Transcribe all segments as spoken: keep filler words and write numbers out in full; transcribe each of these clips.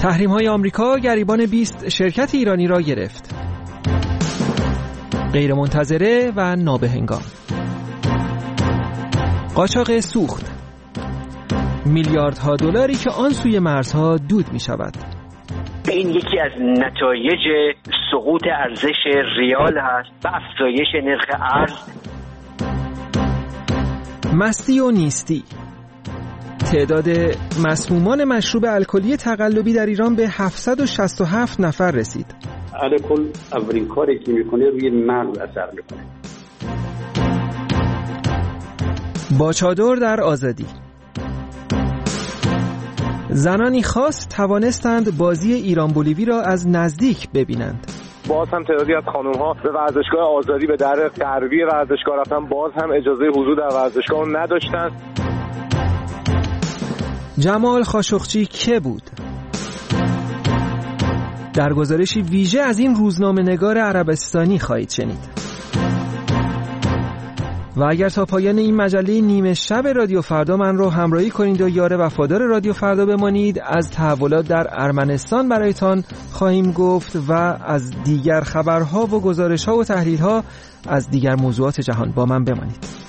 تحریم‌های آمریکا گریبان بیست شرکت ایرانی را گرفت. غیرمنتظره و نابهنگام. قاچاق سوخت. میلیاردها دلاری که آن سوی مرزها دود می‌شود. این یکی از نتایج سقوط ارزش ریال هست و افزایش نرخ ارز. مستی و نیستی. تعداد مسمومان مشروب الکلی تقلبی در ایران به هفتصد و شصت و هفت نفر رسید. الکل اولین کاری که میکنه روی مغز اثر میکنه. با چادر در آزادی. زنانی خاص توانستند بازی ایران بولیوی را از نزدیک ببینند. باز هم تعدادی از خانم‌ها به ورزشگاه آزادی به در غربی ورزشگاه رفتن، باز هم اجازه حضور در ورزشگاه نداشتند. جمال خاشقچی که بود؟ در گزارشی ویژه از این روزنامه‌نگار عربستانی خواهید شنید. و اگر تا پایان این مجله نیمه شب رادیو فردا من رو همراهی کنید و یار وفادار رادیو فردا بمانید، از تحولات در ارمنستان برایتان خواهیم گفت و از دیگر خبرها و گزارش‌ها و تحلیل‌ها از دیگر موضوعات جهان. با من بمانید.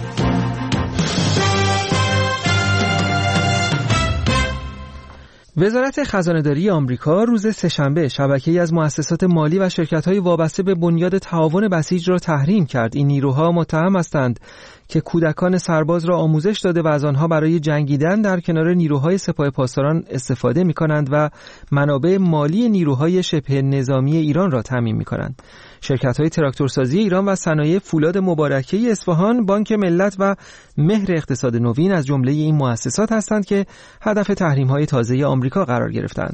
وزارت خزانه‌داری آمریکا روز سه‌شنبه شبکه‌ای از مؤسسات مالی و شرکت‌های وابسته به بنیاد تعاون بسیج را تحریم کرد. این نیروها متهم هستند که کودکان سرباز را آموزش داده و از آنها برای جنگیدن در کنار نیروهای سپاه پاسداران استفاده می‌کنند و منابع مالی نیروهای شبه نظامی ایران را تامین می‌کنند. شرکت‌های تراکتورسازی ایران و صنایع فولاد مبارکه اصفهان، بانک ملت و مهر اقتصاد نوین از جمله این مؤسسات هستند که هدف تحریم‌های تازه آمریکا قرار گرفتند.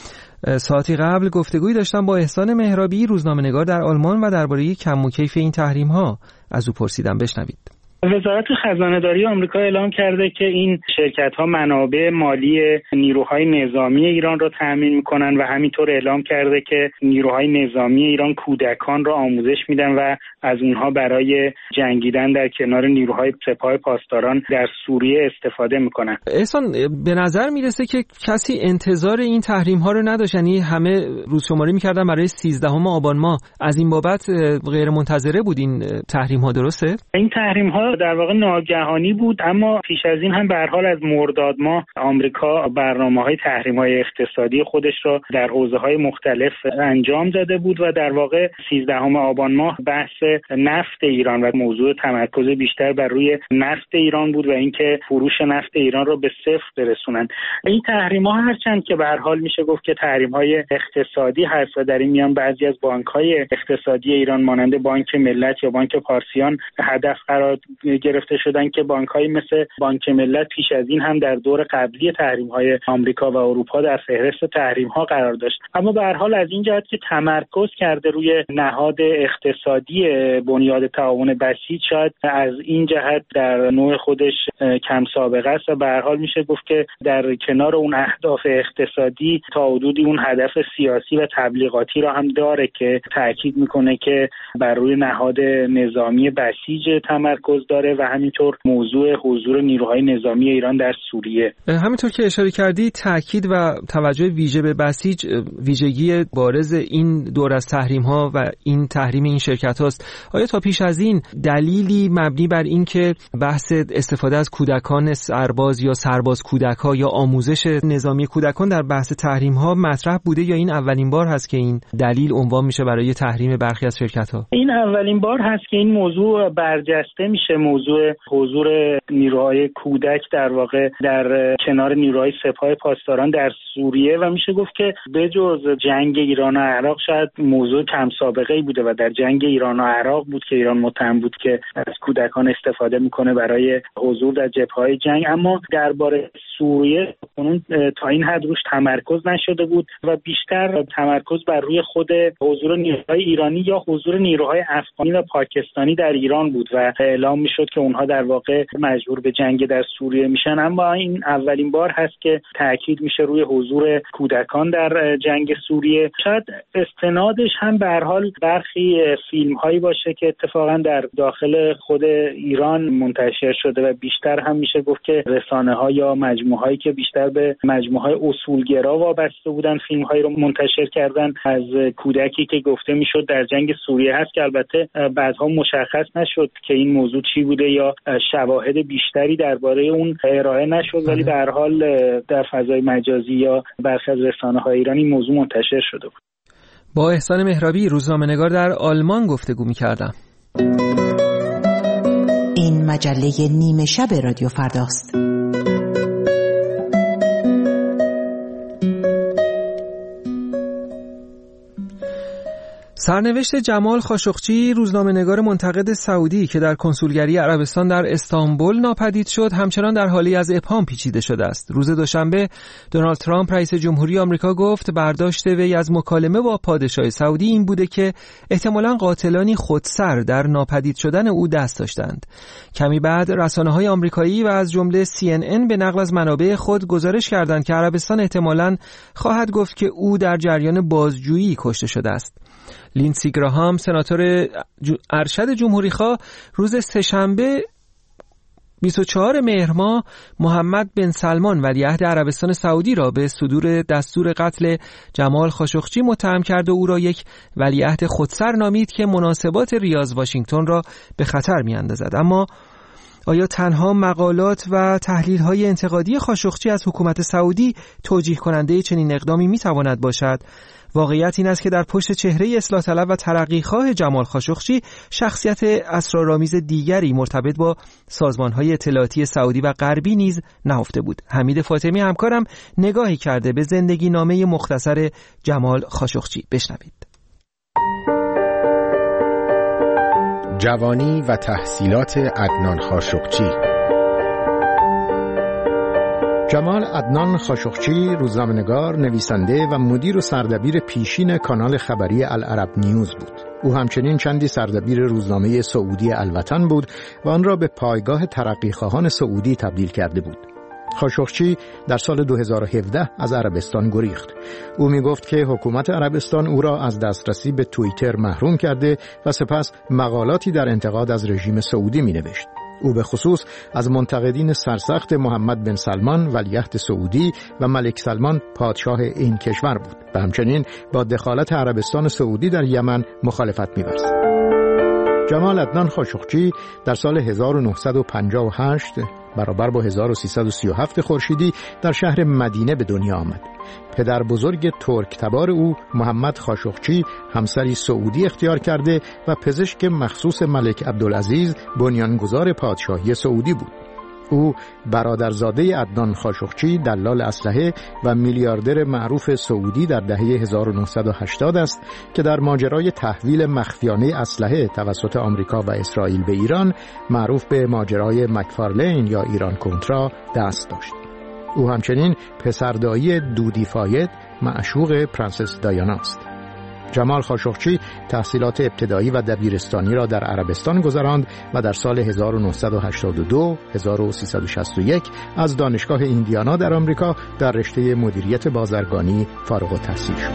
ساعتی قبل گفتگویی داشتم با احسان مهرابی، روزنامه‌نگار در آلمان، و درباره کم و کیف این تحریم‌ها از او پرسیدم. بشنوید. وزارت خزانه‌داری آمریکا اعلام کرده که این شرکت‌ها منابع مالی نیروهای نظامی ایران را تأمین می‌کنند و همینطور اعلام کرده که نیروهای نظامی ایران کودکان را آموزش میدن و از اونها برای جنگیدن در کنار نیروهای سپاه پاسداران در سوریه استفاده می‌کنند. احسان، به نظر میرسه که کسی انتظار این تحریم‌ها رو نداشت، یعنی همه روزشماری می‌کردن برای سیزدهم آبان ماه. از این بابت غیر منتظره بود این تحریم‌ها، درسته؟ این تحریم‌ها در واقع ناگهانی بود، اما پیش از این هم به هر حال از مرداد ماه آمریکا برنامه‌های تحریم‌های اقتصادی خودش را در حوزه‌های مختلف انجام داده بود و در واقع سیزدهم آبان ماه بحث نفت ایران و موضوع تمرکز بیشتر بر روی نفت ایران بود و اینکه فروش نفت ایران را به صفر برسونند. این تحریم‌ها هرچند که به هر حال میشه گفت که تحریم‌های اقتصادی هست و در این میان بعضی از بانک‌های اقتصادی ایران مانند بانک ملت یا بانک پارسیان هدف قرار گرفته شدن که بانک‌های مثل بانک ملت پیش از این هم در دور قبلی تحریم‌های آمریکا و اروپا در فهرست تحریم‌ها قرار داشت. اما به هر حال از این جهت که تمرکز کرده روی نهاد اقتصادی بنیاد تعاون بسیج، شاید از این جهت در نوع خودش کم سابقه است و به هر حال میشه گفت که در کنار اون اهداف اقتصادی تا حدودی اون هدف سیاسی و تبلیغاتی را هم داره که تاکید میکنه که بر روی نهاد نظامی بسیج تمرکز داره و همینطور موضوع حضور نیروهای نظامی ایران در سوریه. همینطور که اشاره کردی، تاکید و توجه ویژه به بسیج ویژگی بارز این دور از تحریم‌ها و این تحریم این شرکت هاست. آیا تا پیش از این دلیلی مبنی بر این که بحث استفاده از کودکان سرباز یا سرباز کودک‌ها یا آموزش نظامی کودکان در بحث تحریم‌ها مطرح بوده یا این اولین بار هست که این دلیل عنوان میشه برای تحریم برخی از شرکت‌ها؟ این اولین بار هست که این موضوع برجسته میشه، موضوع حضور نیروهای کودک در واقع در کنار نیروهای سپاه پاسداران در سوریه و میشه گفت که بجز جنگ ایران و عراق شاید موضوع کم سابقه‌ای بوده و در جنگ ایران و عراق بود که ایران متهم بود که از کودکان استفاده میکنه برای حضور در جبهه‌های جنگ، اما درباره سوریه اون تا این حد روش تمرکز نشده بود و بیشتر تمرکز بر روی خود حضور نیروهای ایرانی یا حضور نیروهای افغانی و پاکستانی در ایران بود و اعلام میشد که اونها در واقع مجبور به جنگ در سوریه میشن، اما این اولین بار هست که تاکید میشه روی حضور کودکان در جنگ سوریه. شاید استنادش هم به هر حال برخی فیلم هایی باشه که اتفاقا در داخل خود ایران منتشر شده و بیشتر هم میشه گفت که رسانه ها یا مجموعه هایی که بیشتر به مجموعه های اصولگرا وابسته بودن فیلم هایی رو منتشر کردن از کودکی که گفته میشد در جنگ سوریه هست، که البته بعدها مشخص نشد که این موضوع چی بوده یا شواهد بیشتری درباره اون ارائه نشد، ولی به هر حال در فضای مجازی یا برخی از رسانه های ایران این موضوع منتشر شده بود. با احسان مهرابی، روزنامه‌نگار در آلمان، گفتگو می‌کردم. این مجله نیمه شب رادیو فرداست. سرنوشت جمال خاشقچی، روزنامه‌نگار منتقد سعودی که در کنسولگری عربستان در استانبول ناپدید شد، همچنان در حالی از ابهام پیچیده شده است. روز دوشنبه دونالد ترامپ رئیس جمهوری آمریکا گفت برداشت وی از مکالمه با پادشاه سعودی این بوده که احتمالاً قاتلانی خودسر در ناپدید شدن او دست داشتند. کمی بعد رسانه‌های آمریکایی و از جمله سی ان ان به نقل از منابع خود گزارش کردند که عربستان احتمالاً خواهد گفت که او در جریان بازجویی کشته شده است. لینسی گراهام، سناتور ارشد جمهوریخواه، روز سه‌شنبه بیست و چهارم مهر ماه محمد بن سلمان ولیعهد عربستان سعودی را به صدور دستور قتل جمال خاشقچی متهم کرد و او را یک ولیعهد خودسر نامید که مناسبات ریاض واشنگتن را به خطر می‌اندازد. اما آیا تنها مقالات و تحلیل‌های انتقادی خاشقچی از حکومت سعودی توجیه کننده چنین اقدامی می‌تواند باشد؟ واقعیت این است که در پشت چهره اصلاح طلب و ترقیخواه جمال خاشقچی شخصیت اسرارآمیز دیگری مرتبط با سازمان‌های اطلاعاتی سعودی و غربی نیز نهفته بود. حمید فاطمی همکارم نگاهی کرده به زندگی نامه مختصر جمال خاشقچی. بشنوید. جوانی و تحصیلات عدنان خاشقچی. جمال عدنان خاشقچی روزنامه‌نگار، نویسنده و مدیر و سردبیر پیشین کانال خبری العرب نیوز بود. او همچنین چندی سردبیر روزنامه سعودی الوطن بود و آن را به پایگاه ترقیخواهان سعودی تبدیل کرده بود. خاشقچی در سال دو هزار و هفده از عربستان گریخت. او می گفت که حکومت عربستان او را از دسترسی به توییتر محروم کرده و سپس مقالاتی در انتقاد از رژیم سعودی می نوشت. او به خصوص از منتقدین سرسخت محمد بن سلمان ولیعهد سعودی و ملک سلمان پادشاه این کشور بود و همچنین با دخالت عربستان سعودی در یمن مخالفت می‌ورزید. جمال عدنان خاشقچی در سال هزار و نهصد و پنجاه و هشت برابر با هزار و سیصد و سی و هفت خورشیدی در شهر مدینه به دنیا آمد. پدر بزرگ ترک تبار او محمد خاشقچی همسری سعودی اختیار کرده و پزشک مخصوص ملک عبدالعزیز بنیانگذار پادشاهی سعودی بود. او برادرزاده عدنان خاشقچی دلال اسلحه و میلیاردر معروف سعودی در دهه هزار و نهصد و هشتاد است که در ماجرای تحویل مخفیانه اسلحه توسط آمریکا و اسرائیل به ایران معروف به ماجرای مکفارلین یا ایران کنترا دست داشت. او همچنین پسردایی دودی فاید معشوق پرنسس دایانا است. جمال خاشقچی تحصیلات ابتدایی و دبیرستانی را در عربستان گذراند و در سال هزار و نهصد و هشتاد و دو هزار و سیصد و شصت و یک از دانشگاه ایندیانا در آمریکا در رشته مدیریت بازرگانی فارغ التحصیل شد.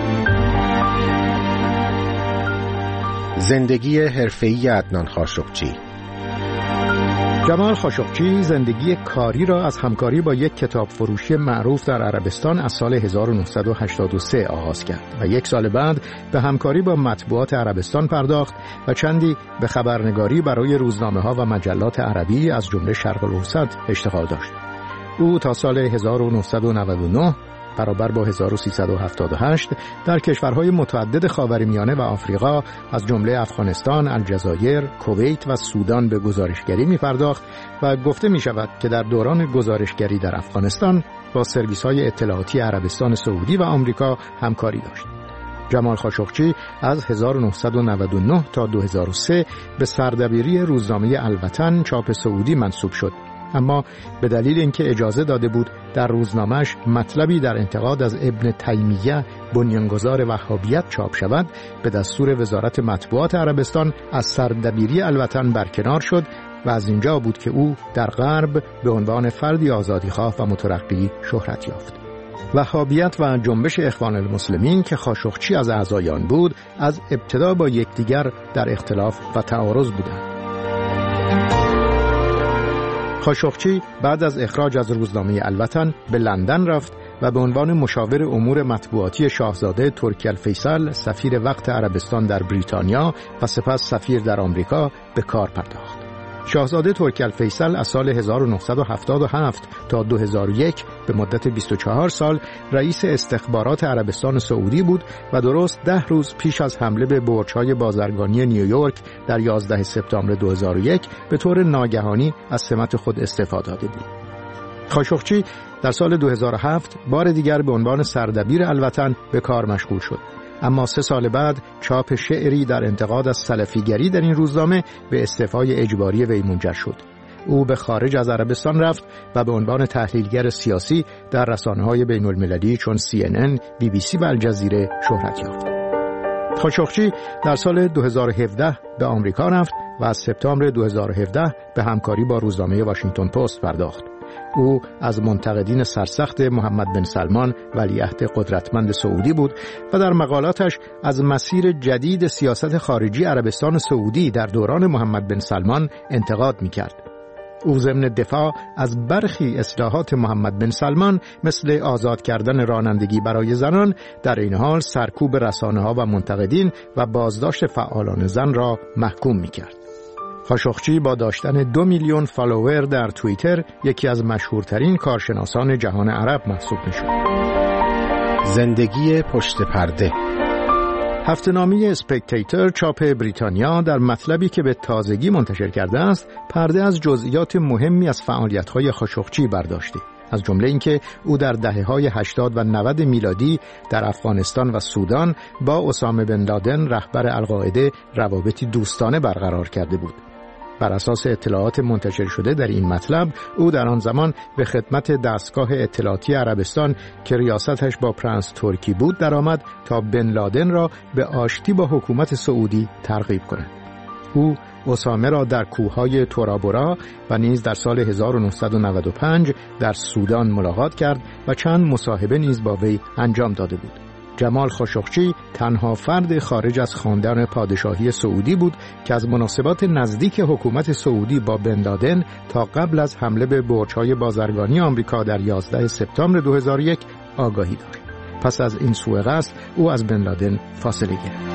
زندگی حرفه‌ای عدنان خاشقچی. جمال خاشقچی زندگی کاری را از همکاری با یک کتاب فروشی معروف در عربستان از سال هزار و نهصد و هشتاد و سه آغاز کرد و یک سال بعد به همکاری با مطبوعات عربستان پرداخت و چندی به خبرنگاری برای روزنامه‌ها و مجلات عربی از جمله شرق الاوسط اشتغال داشت. او تا سال هزار و نهصد و نود و نه برابر با هزار و سیصد و هفتاد و هشت در کشورهای متعدد خاورمیانه و آفریقا از جمله افغانستان، الجزایر، کویت و سودان به گزارشگری می پرداخت و گفته می شود که در دوران گزارشگری در افغانستان با سرویس‌های اطلاعاتی عربستان سعودی و آمریکا همکاری داشت. جمال خاشقچی از هزار و نهصد و نود و نه تا دو هزار و سه به سردبیری روزنامه الوطن چاپ سعودی منصوب شد، اما به دلیل اینکه اجازه داده بود در روزنامه‌اش مطلبی در انتقاد از ابن تیمیه بنیانگذار وهابیت چاپ شود، به دستور وزارت مطبوعات عربستان از سردبیری الوطن برکنار شد و از اینجا بود که او در غرب به عنوان فردی آزادیخواه و مترقی شهرت یافت. وهابیت و جنبش اخوان المسلمین که خاشقچی از اعضای آن بود، از ابتدا با یکدیگر در اختلاف و تعارض بودند. خاشقچی بعد از اخراج از روزنامه الوطن به لندن رفت و به عنوان مشاور امور مطبوعاتی شاهزاده ترکی الفیصل، سفیر وقت عربستان در بریتانیا و سپس سفیر در آمریکا به کار پرداخت. شاهزاده ترکی الفیصل از سال هزار و نهصد و هفتاد و هفت تا دو هزار و یک به مدت بیست و چهار سال رئیس استخبارات عربستان سعودی بود و درست ده روز پیش از حمله به برج‌های بازرگانی نیویورک در یازده سپتامبر دو هزار و یک به طور ناگهانی از سمت خود استعفا داده بود. خاشقچی در سال دو هزار و هفت بار دیگر به عنوان سردبیر الوطن به کار مشغول شد، اما سه سال بعد چاپ شعری در انتقاد از سلفیگری در این روزنامه به استعفای اجباری وی منجر شد. او به خارج از عربستان رفت و به عنوان تحلیلگر سیاسی در رسانه‌های بین‌المللی چون سی ان ان، بی بی سی و الجزیره شهرت یافت. خاشقچی در سال دو هزار و هفده به آمریکا رفت و از سپتامبر دو هزار و هفده به همکاری با روزنامه واشنگتن پست پرداخت. او از منتقدین سرسخت محمد بن سلمان ولیعهد قدرتمند سعودی بود و در مقالاتش از مسیر جدید سیاست خارجی عربستان سعودی در دوران محمد بن سلمان انتقاد می‌کرد. او ضمن دفاع از برخی اصلاحات محمد بن سلمان مثل آزاد کردن رانندگی برای زنان، در این حال سرکوب رسانه‌ها و منتقدین و بازداشت فعالان زن را محکوم می‌کرد. خاشقچی با داشتن دو میلیون فالوور در توییتر یکی از مشهورترین کارشناسان جهان عرب محسوب می‌شد. زندگی پشت پرده. هفته‌نامه اسپکتیتور چاپ بریتانیا در مطلبی که به تازگی منتشر کرده است، پرده از جزئیات مهمی از فعالیت‌های خاشقچی برداشته، از جمله اینکه او در دهه‌های هشتاد و نود میلادی در افغانستان و سودان با اسامه بن لادن رهبر القاعده روابطی دوستانه برقرار کرده بود. بر اساس اطلاعات منتشر شده در این مطلب، او در آن زمان به خدمت دستگاه اطلاعاتی عربستان که ریاستش با پرنس ترکی بود درآمد تا بن لادن را به آشتی با حکومت سعودی ترغیب کند. او اسامه را در کوههای تورابورا و نیز در سال هزار و نهصد و نود و پنج در سودان ملاقات کرد و چند مصاحبه نیز با وی انجام داده بود. جمال خاشقچی تنها فرد خارج از خاندان پادشاهی سعودی بود که از مناسبات نزدیک حکومت سعودی با بن لادن تا قبل از حمله به برج‌های بازرگانی آمریکا در یازده سپتامبر دو هزار و یک آگاهی داشت. پس از این سوء قصد او از بن لادن فاصله گرفت.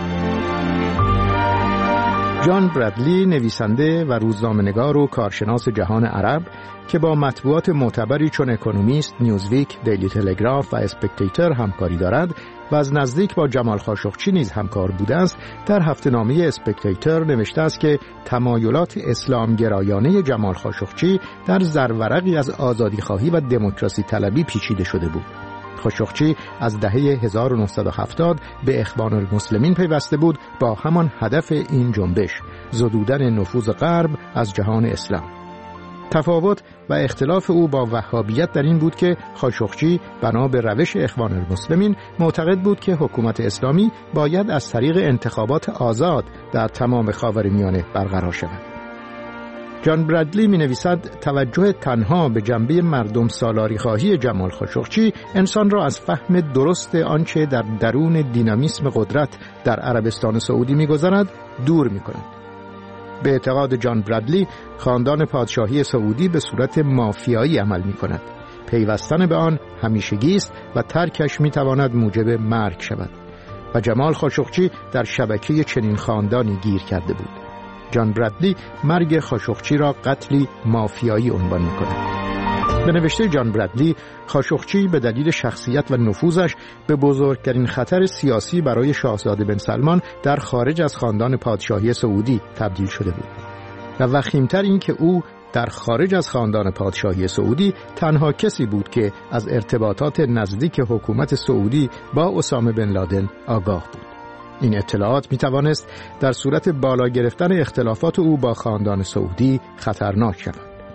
جان برادلی، نویسنده و روزنامه‌نگار و کارشناس جهان عرب که با مطبوعات معتبری چون اکونومیست، نیوزویک، دیلی تلگراف و اسپکتیتور همکاری دارد و از نزدیک با جمال خاشقچی نیز همکار بوده است، در هفته‌نامه اسپکتیتور نوشته است که تمایلات اسلامگرایانه جمال خاشقچی در زرورقی از آزادیخواهی و دموکراسی طلبی پیچیده شده بود. خاشقچی از دهه هزار و نهصد و هفتاد به اخوان المسلمین پیوسته بود با همان هدف این جنبش، زدودن نفوذ غرب از جهان اسلام. تفاوت و اختلاف او با وهابیت در این بود که خاشقچی بنا به روش اخوان المسلمین معتقد بود که حکومت اسلامی باید از طریق انتخابات آزاد در تمام خاورمیانه برقرار شود. جان برادلی می نویسد توجه تنها به جنبه مردم سالاری خواهی جمال خاشقچی انسان را از فهم درست آنچه در درون دینامیسم قدرت در عربستان سعودی می گذرد دور می کند. به اعتقاد جان برادلی خاندان پادشاهی سعودی به صورت مافیایی عمل می کند. پیوستن به آن همیشگی است و ترکش می تواند موجب مرگ شود و جمال خاشقچی در شبکه چنین خاندانی گیر کرده بود. جان برادلی مرگ خاشقچی را قتلی مافیایی عنوان می‌کند. به نوشته جان برادلی، خاشقچی به دلیل شخصیت و نفوذش به بزرگترین خطر سیاسی برای شاهزاده بن سلمان در خارج از خاندان پادشاهی سعودی تبدیل شده بود و وخیم‌تر این که او در خارج از خاندان پادشاهی سعودی تنها کسی بود که از ارتباطات نزدیک حکومت سعودی با اسامه بن لادن آگاه بود. این اطلاعات می توانست در صورت بالا گرفتن اختلافات او با خاندان سعودی خطرناک شود.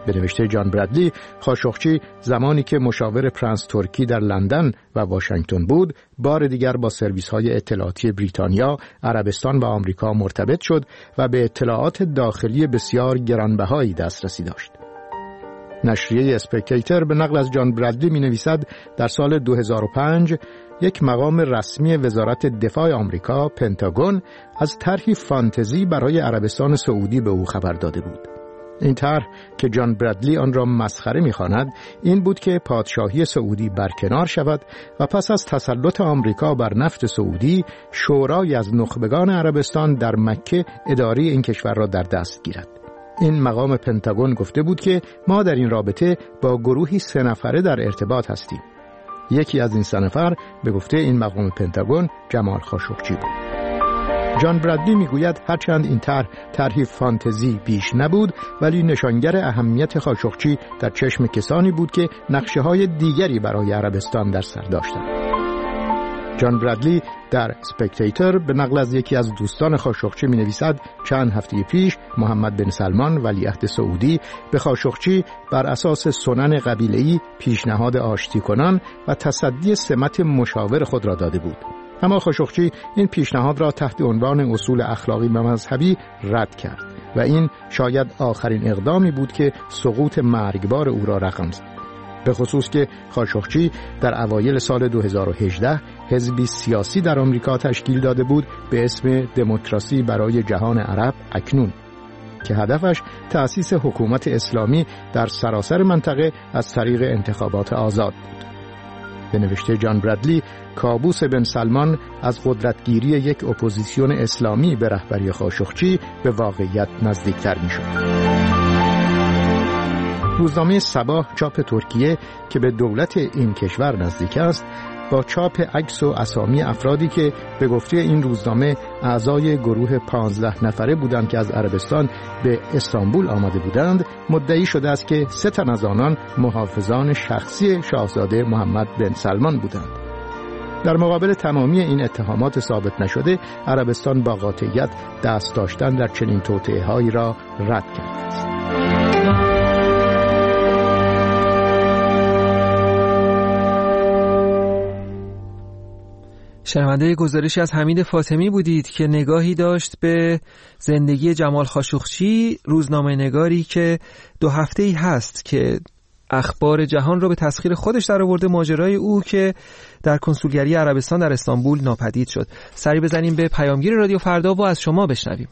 به نوشته جان برادلی، خاشقچی زمانی که مشاور پرنس ترکی در لندن و واشنگتن بود، بار دیگر با سرویس‌های اطلاعاتی بریتانیا، عربستان و آمریکا مرتبط شد و به اطلاعات داخلی بسیار گرانبهایی دسترسی داشت. نشریه اسپکتیتر به نقل از جان برادلی می‌نویسد در سال دو هزار و پنج یک مقام رسمی وزارت دفاع آمریکا، پنتاگون، از طرحی فانتزی برای عربستان سعودی به او خبر داده بود. این طرح که جان برادلی آن را مسخره می‌خواند، این بود که پادشاهی سعودی برکنار شود و پس از تسلط آمریکا بر نفت سعودی، شورای از نخبگان عربستان در مکه اداره این کشور را در دست گیرد. این مقام پنتاگون گفته بود که ما در این رابطه با گروهی سه نفره در ارتباط هستیم. یکی از این سه نفر به گفته این مقام پنتاگون جمال خاشقچی بود. جان برادلی میگوید هرچند این طرح طرحی فانتزی بیش نبود، ولی نشانگر اهمیت خاشقچی در چشم کسانی بود که نقشه‌های دیگری برای عربستان در سر داشتند. جان برادلی در اسپکتیتر به نقل از یکی از دوستان خاشقچی می نویسد چند هفته پیش محمد بن سلمان ولیعهد سعودی به خاشقچی بر اساس سنن قبیله‌ای پیشنهاد آشتی کنان و تصدی سمت مشاور خود را داده بود. اما خاشقچی این پیشنهاد را تحت عنوان اصول اخلاقی و مذهبی رد کرد و این شاید آخرین اقدامی بود که سقوط مرگبار او را رقم زد. به خصوص که خاشقچی در اوایل سال دو هزار و هجده حزبی سیاسی در آمریکا تشکیل داده بود به اسم دموکراسی برای جهان عرب اکنون که هدفش تأسیس حکومت اسلامی در سراسر منطقه از طریق انتخابات آزاد بود. به نوشته جان برادلی، کابوس بن سلمان از قدرتگیری یک اپوزیسیون اسلامی به رهبری خاشقچی به واقعیت نزدیکتر می‌شد. روزنامه صباح چاپ ترکیه که به دولت این کشور نزدیک است، با چاپ عکس و اسامی افرادی که به گفته این روزنامه اعضای گروه پانزده نفره بودند که از عربستان به استانبول آمده بودند، مدعی شده است که سه تن از آنان محافظان شخصی شاهزاده محمد بن سلمان بودند. در مقابل تمامی این اتهامات ثابت نشده، عربستان با قاطعیت دست داشتن در چنین توطئه‌هایی را رد کرده است. شنونده گزارشی از حمید فاطمی بودید که نگاهی داشت به زندگی جمال خاشقچی، روزنامه نگاری که دو هفته‌ای هست که اخبار جهان را به تسخیر خودش در آورده، ماجرای او که در کنسولگری عربستان در استانبول ناپدید شد. سری بزنیم به پیامگیر رادیو فردا و از شما بشنویم.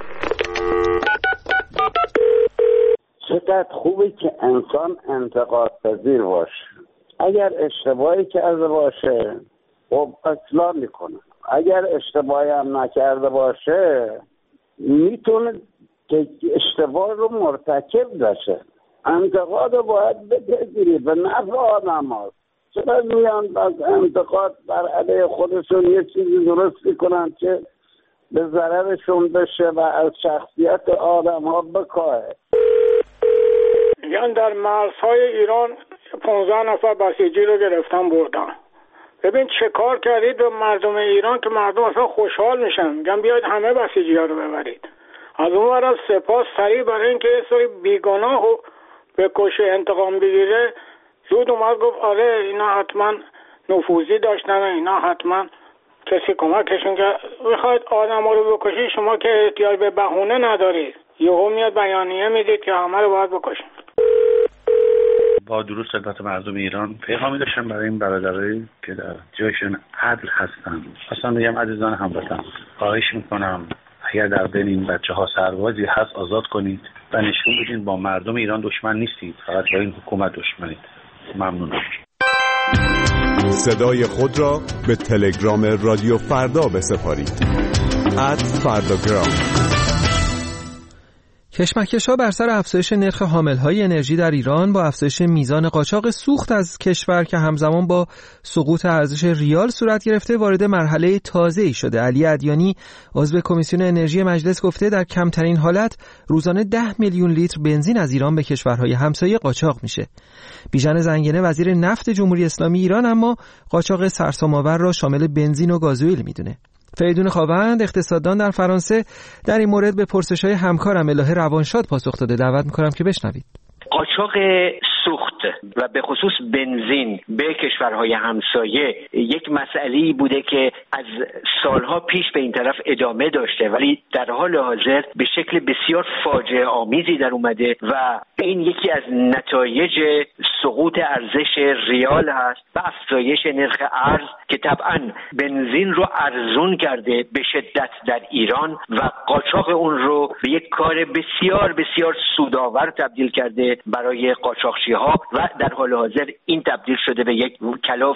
چقدر خوبه که انسان انتقاد پذیر باشه. اگر اشتباهی کرده باشه خب اصلاح میکنه، اگر اشتباهی هم نکرده باشه میتونه که اشتباه رو مرتکب بشه. انتقاد رو باید بپذیری، به نفع آدم هاست. چرا میان از انتقاد بر علیه خودشون یه چیزی درست میکنن که به ضررشون بشه و از شخصیت آدم ها بکاهه. میگن در مرزهای ایران پانزده نفر بسیجی رو گرفتن بردن. ببین چه کار کردید به مردم ایران که مردم اصلا خوشحال میشن، میگن بیاید همه بسیجی ها رو ببرید. از اون ور از سپاس سریع برای اینکه یه سری بیگناه رو به کشه انتقام بگیره زود اومد گفت آره اینا حتما نفوذی داشتن، اینا حتما کسی کمکشون که میخواید آدم ها رو بکشید، شما که احتیاج به بهونه ندارید، یهو میاد بیانیه میدید که همه رو باید بکشید. با درود خدمت مردم ایران، پیغامی داشتم برای این برادرایی که در جایشون عدل هستن. اصلا میگم عزیزان هموطن، خواهش میکنم اگر در بین این بچه ها سربازی هست آزاد کنید و نشون بدین با مردم ایران دشمن نیستید، فقط با این حکومت دشمنید. ممنونم. صدای خود را به تلگرام رادیو فردا بسپارید. ات فرداگرام. کشمکش‌ها بر سر افزایش نرخ حامل‌های انرژی در ایران با افزایش میزان قاچاق سوخت از کشور که همزمان با سقوط ارزش ریال صورت گرفته وارد مرحله تازه‌ای شده. علی ادیانی عضو کمیسیون انرژی مجلس گفته در کمترین حالت روزانه ده میلیون لیتر بنزین از ایران به کشورهای همسایه قاچاق میشه. بیژن زنگنه وزیر نفت جمهوری اسلامی ایران اما قاچاق سرسام‌آور را شامل بنزین و گازوئیل میدونه. فریدون خاوند اقتصاددان در فرانسه در این مورد به پرسش‌های همکارم الهه روانشاد پاسخ داده. دعوت می‌کنم که بشنوید. قاچاق سوخت و به خصوص بنزین به کشورهای همسایه یک مسئله‌ای بوده که از سالها پیش به این طرف ادامه داشته، ولی در حال حاضر به شکل بسیار فاجعه آمیزی در اومده و این یکی از نتایج سقوط ارزش ریال هست و افزایش نرخ ارز که طبعاً بنزین رو ارزون کرده به شدت در ایران و قاچاق اون رو به یک کار بسیار بسیار سودآور تبدیل کرده برای قاچاقچی‌ها و در حال حاضر این تبدیل شده به یک کلاف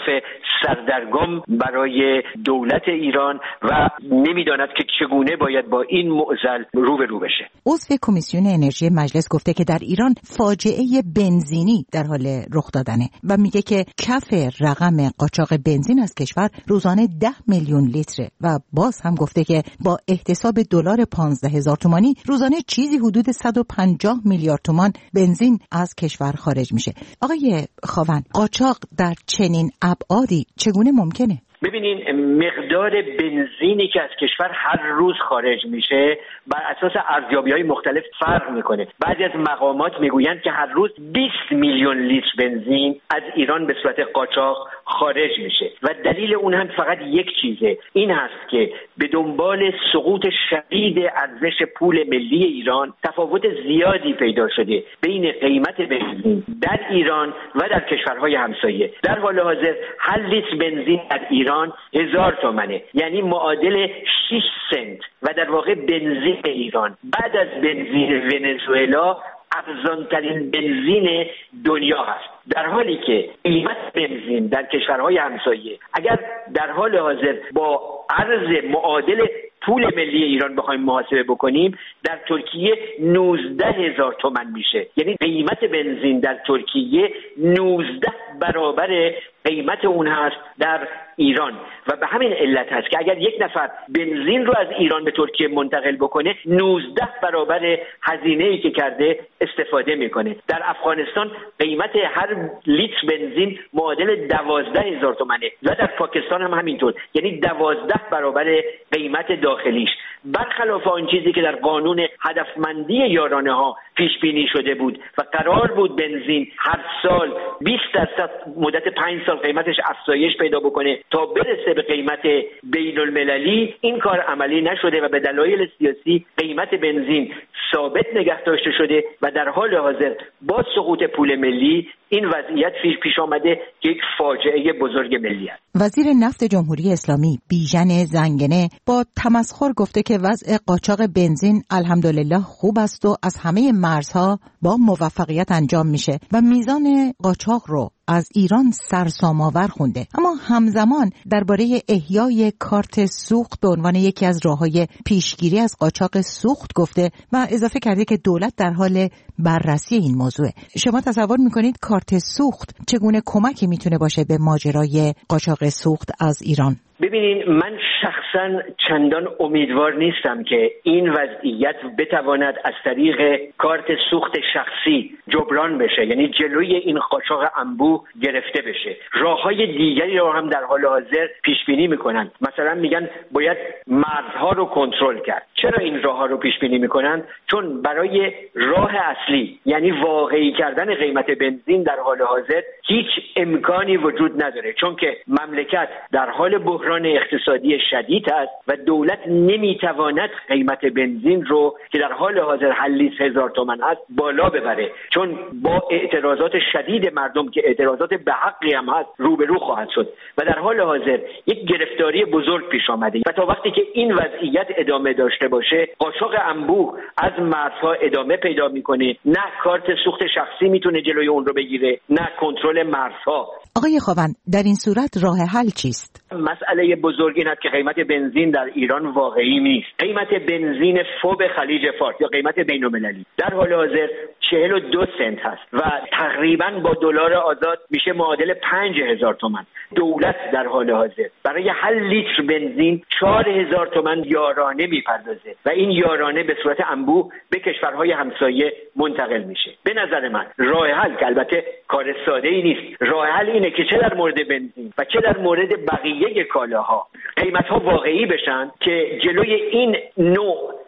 سردرگم برای دولت ایران و نمیداند که چگونه باید با این معضل روبرو بشه. عضو کمیسیون انرژی مجلس گفته که در ایران فاجعه بنزینی در حال رخ دادنه و میگه که کف رقم قاچاق بنزین از کشور روزانه ده میلیون لیتره و باز هم گفته که با احتساب دلار پانزده هزار تومانی روزانه چیزی حدود صد و پنجاه میلیارد تومان بنزین از کشور خارج میشه. آقای خاون، قاچاق در چنین ابعادی چگونه ممکنه؟ ببینین مقدار بنزینی که از کشور هر روز خارج میشه بر اساس ارزیابی‌های مختلف فرق میکنه. بعضی از مقامات میگویند که هر روز بیست میلیون لیتر بنزین از ایران به صورت قاچاق خارج میشه و دلیل اون هم فقط یک چیزه، این هست که به دنبال سقوط شدید ارزش پول ملی ایران تفاوت زیادی پیدا شده بین قیمت بنزین در ایران و در کشورهای همسایه. در حال حاضر هر لیتر بنزین در ایران هزار تومنه، یعنی معادل شش سنت و در واقع بنزین ایران بعد از بنزین ونزوئلا ارزان‌ترین بنزین دنیا هست، در حالی که قیمت بنزین در کشورهای همسایه اگر در حال حاضر با ارز معادل پول ملی ایران بخوایم محاسبه بکنیم در ترکیه نوزده هزار تومان میشه، یعنی قیمت بنزین در ترکیه نوزده برابر قیمت اون هست در ایران و به همین علت هست که اگر یک نفر بنزین رو از ایران به ترکیه منتقل بکنه نوزده برابر هزینه‌ای که کرده استفاده میکنه. در افغانستان قیمت هر لیتر بنزین معادل دوازده هزار تومانه و در پاکستان هم همینطور، یعنی دوازده برابر قیمت داخلیش. برخلاف آن چیزی که در قانون هدفمندی یارانه ها پیش بینی شده بود و قرار بود بنزین هر سال بیست درصد مدت پنج سال قیمتش افزایش پیدا بکنه تا برسه به قیمت بین المللی، این کار عملی نشده و به دلایل سیاسی قیمت بنزین ثابت نگه داشته شده و در حال حاضر با سقوط پول ملی این وضعیت پیش آمده که یک فاجعه بزرگ ملی است. وزیر نفت جمهوری اسلامی بیژن زنگنه با تمسخر گفته که وضع قاچاق بنزین الحمدلله خوب است و از همه مرزها با موفقیت انجام میشه و میزان قاچاق رو از ایران سرسام‌آور خونده، اما همزمان درباره احیای کارت سوخت به عنوان یکی از راه‌های پیشگیری از قاچاق سوخت گفته و اضافه کرده که دولت در حال بررسی این موضوع. شما تصور میکنید کارت سوخت چگونه کمکی میتونه باشه به ماجرای قاچاق سوخت از ایران؟ ببینین من شخصا چندان امیدوار نیستم که این وضعیت بتواند از طریق کارت سوخت شخصی جبران بشه، یعنی جلوی این قاچاق انبوه گرفته بشه. راههای دیگری رو هم در حال حاضر پیش بینی میکنن، مثلا میگن باید مرزها رو کنترل کرد. چرا این راهها رو پیش بینی میکنن؟ چون برای راه اصلی یعنی واقعی کردن قیمت بنزین در حال حاضر هیچ امکانی وجود نداره، چون که مملکت در حال بحران اقتصادی شدید است و دولت نمیتواند قیمت بنزین رو که در حال حاضر هر لیتر هزار تومان است بالا ببره، چون با اعتراضات شدید مردم که اعتراضات به حقی هم هست روبرو خواهد شد و در حال حاضر یک گرفتاری بزرگ پیش آمده و تا وقتی که این وضعیت ادامه داشته باشه قاچاق انبوه از مرزها ادامه پیدا میکنه، نه کارت سوخت شخصی میتونه جلوی اون رو بگیره نه کنترل مرزها. آقای خاون، در این صورت راه حل چیست؟ مسئله بزرگ این است که قیمت بنزین در ایران واقعی نیست. قیمت بنزین فوب خلیج فارس یا قیمت بین‌المللی در حال حاضر چهل و دو سنت هست و تقریباً با دلار آزاد میشه معادل پنج هزار تومان. دولت در حال حاضر برای هر لیتر بنزین چهار هزار تومان یارانه میپردازه و این یارانه به صورت انبوه به کشورهای همسایه منتقل میشه. به نظر من راه حل که البته کار ساده ای نیست، راه حل اینه که چه در مورد بنزین و چه در مورد بقیه کالاها قیمت‌ها واقعی بشن که جلوی این نوع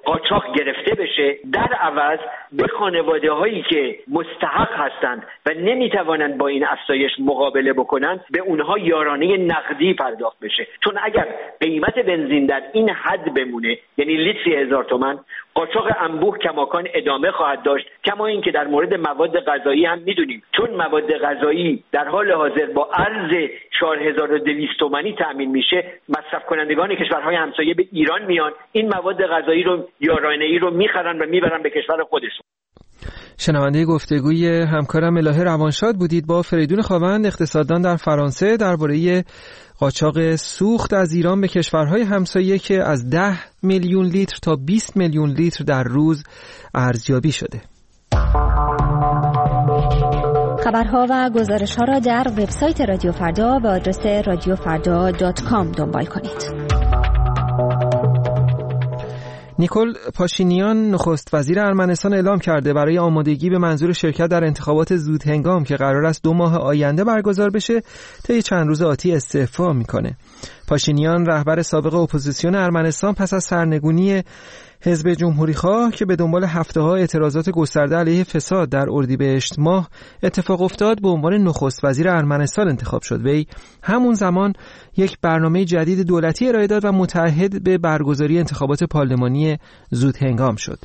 قاچاق گرفته بشه، در عوض به خانواده هایی که مستحق هستند و نمیتوانند با این افزایش مقابله بکنند به اونها یارانه نقدی پرداخت بشه. چون اگر قیمت بنزین در این حد بمونه، یعنی لیتری هزار تومان، قاچاق انبوه کماکان ادامه خواهد داشت. کما اینکه در مورد مواد غذایی هم میدونیم چون مواد غذایی در حال حاضر با ارز چهار هزار و دویست تومانی تامین میشه، مصرف کنندگان کشورهای همسایه به ایران میان این مواد غذایی رو یارانه‌ای رو میخرن و میبرن به کشور خودشون. شنونده گفتگوی همکارم الهه روانشاد بودید با فریدون خاوند، اقتصاددان در فرانسه، درباره قاچاق سوخت از ایران به کشورهای همسایه که از ده میلیون لیتر تا بیست میلیون لیتر در روز ارزیابی شده. خبرها و گزارش‌ها را در وبسایت رادیو فردا به آدرس رادیو فردا دات کام دنبال کنید. نیکول پاشینیان نخست وزیر ارمنستان اعلام کرده برای آمادگی به منظور شرکت در انتخابات زودهنگام که قرار است دو ماه آینده برگزار بشه طی چند روز آتی استعفا میکنه. پاشینیان رهبر سابق اپوزیسیون ارمنستان پس از سرنگونی حزب جمهوری‌خواه که به دنبال هفته‌ها اعتراضات گسترده علیه فساد در اردیبهشت ماه اتفاق افتاد به عنوان نخست وزیر ارمنستان انتخاب شد. وی همون زمان یک برنامه جدید دولتی ارائه داد و متعهد به برگزاری انتخابات پارلمانی زودهنگام شد.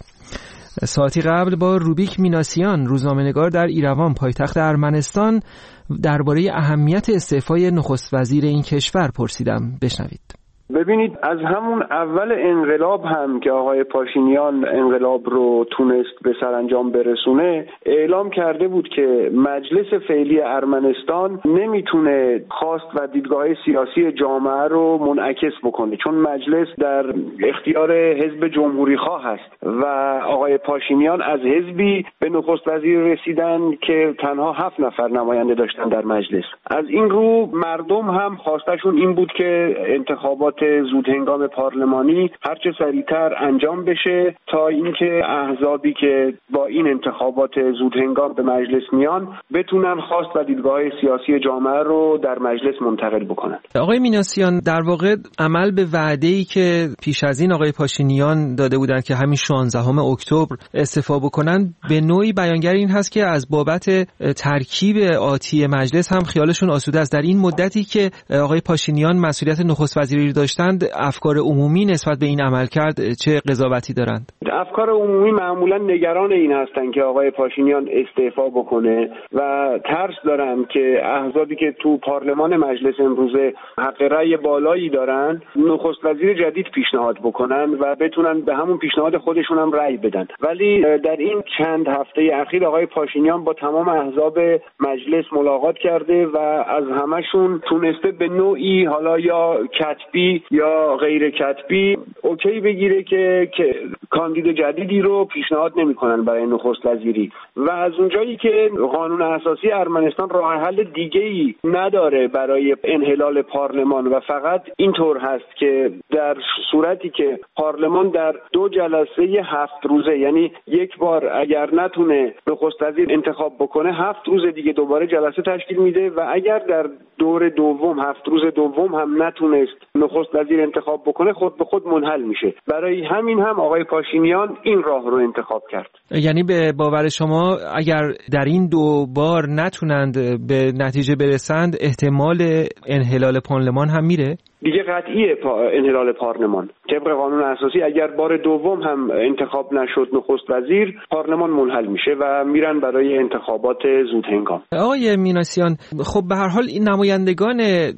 ساعتی قبل با روبیک میناسیان روزنامه‌نگار در ایروان پایتخت ارمنستان درباره اهمیت استعفای نخست وزیر این کشور پرسیدم. بشنوید. ببینید، از همون اول انقلاب هم که آقای پاشینیان انقلاب رو تونست به سرانجام برسونه اعلام کرده بود که مجلس فعلی ارمنستان نمیتونه خواست و دیدگاه سیاسی جامعه رو منعکس بکنه، چون مجلس در اختیار حزب جمهوری خواه هست و آقای پاشینیان از حزبی به نخست وزیر رسیدن که تنها هفت نفر نماینده داشتن در مجلس. از این رو مردم هم خواستشون این بود که انتخابات زودهنگام پارلمانی هرچه سریعتر انجام بشه تا اینکه احزابی که با این انتخابات زودهنگام به مجلس میان بتونن خواست و دیدگاه سیاسی جامعه رو در مجلس منتقل بکنن. آقای میناسیان، در واقع عمل به وعده‌ای که پیش از این آقای پاشینیان داده بودند که همین شانزدهم اکتبر استعفا بکنن به نوعی بیانگر این هست که از بابت ترکیب آتی مجلس هم خیالشون آسوده است. در این مدتی که آقای پاشینیان مسئولیت نخست وزیری داشتند افکار عمومی نسبت به این عمل کرد چه قضاوتی دارند؟ افکار عمومی معمولا نگران این هستند که آقای پاشینیان استعفا بکنه و ترس دارن که احزابی که تو پارلمان مجلس امروزه حق رأی بالایی دارن نخست وزیر جدید پیشنهاد بکنن و بتونن به همون پیشنهاد خودشون هم رأی بدن. ولی در این چند هفته اخیر آقای پاشینیان با تمام احزاب مجلس ملاقات کرده و از همشون تونسته به نوعی حالا یا کتبی یا غیر کتبی اوکی بگیره که که کاندید جدیدی رو پیشنهاد نمی‌کنن برای نخست وزیری و از اونجایی که قانون اساسی ارمنستان راه حل دیگه‌ای نداره برای انحلال پارلمان و فقط اینطور هست که در صورتی که پارلمان در دو جلسه هفت روزه، یعنی یک بار اگر نتونه نخست وزیر انتخاب بکنه هفت روز دیگه دوباره جلسه تشکیل میده و اگر در دور دوم هفت روز دوم هم نتونست نخست وزیر انتخاب بکنه خود به خود منحل میشه. برای همین هم آقای پاشینیان این راه رو انتخاب کرد. یعنی به باور شما اگر در این دو بار نتونند به نتیجه برسند احتمال انحلال پارلمان هم میره؟ دیگه قطعیه پا انحلال پارلمان. طبق قانون اساسی اگر بار دوم هم انتخاب نشد نخست وزیر، پارلمان منحل میشه و میرن برای انتخابات زودهنگام. آقای میناسیان، خب به هر حال این نمایندگان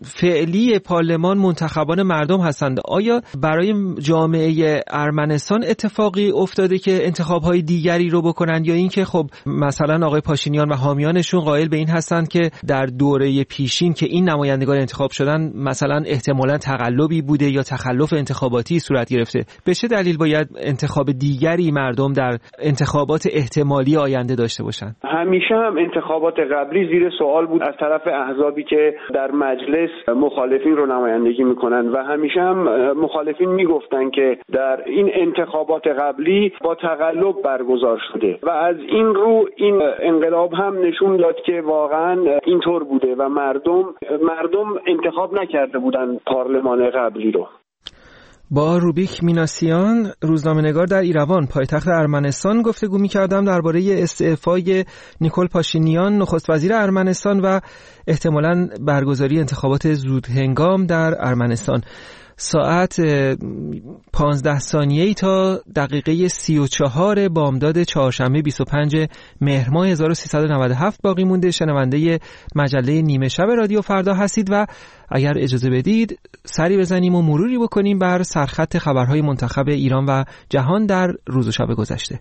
فعلی پارلمان منتخبان مردم هستند. آیا برای جامعه ارمنستان اتفاقی افتاده که انتخاب‌های دیگری رو بکنن یا اینکه خب مثلا آقای پاشینیان و حامیانشون قائل به این هستند که در دوره پیشین که این نمایندگان انتخاب شدن مثلا احتمالاً تقلبی بوده یا تخلف انتخاباتی صورت گرفته؟ به چه دلیل باید انتخاب دیگری مردم در انتخابات احتمالی آینده داشته باشند؟ همیشه هم انتخابات قبلی زیر سوال بود از طرف احزابی که در مجلس مخالفین رو نمایندگی میکنن و همیشه هم مخالفین میگفتن که در این انتخابات قبلی با تقلب برگزار شده و از این رو این انقلاب هم نشون داد که واقعا اینطور بوده و مردم مردم انتخاب نکرده بودن پارلمان قبلی رو. با روبیک میناسیان، روزنامه‌نگار در ایروان پایتخت ارمنستان گفتگو می‌کردم درباره استعفای نیکول پاشینیان نخست وزیر ارمنستان و احتمالاً برگزاری انتخابات زودهنگام در ارمنستان. ساعت پانزده ثانیه‌ای تا دقیقه سی و چهار بامداد چهارشنبه بیست و پنج مهر ماه هزار و سیصد و نود و هفت باقی مونده. شنونده مجله نیمه شب رادیو فردا هستید و اگر اجازه بدید سری بزنیم و مروری بکنیم بر سرخط خبرهای منتخب ایران و جهان در روز و شب گذشته.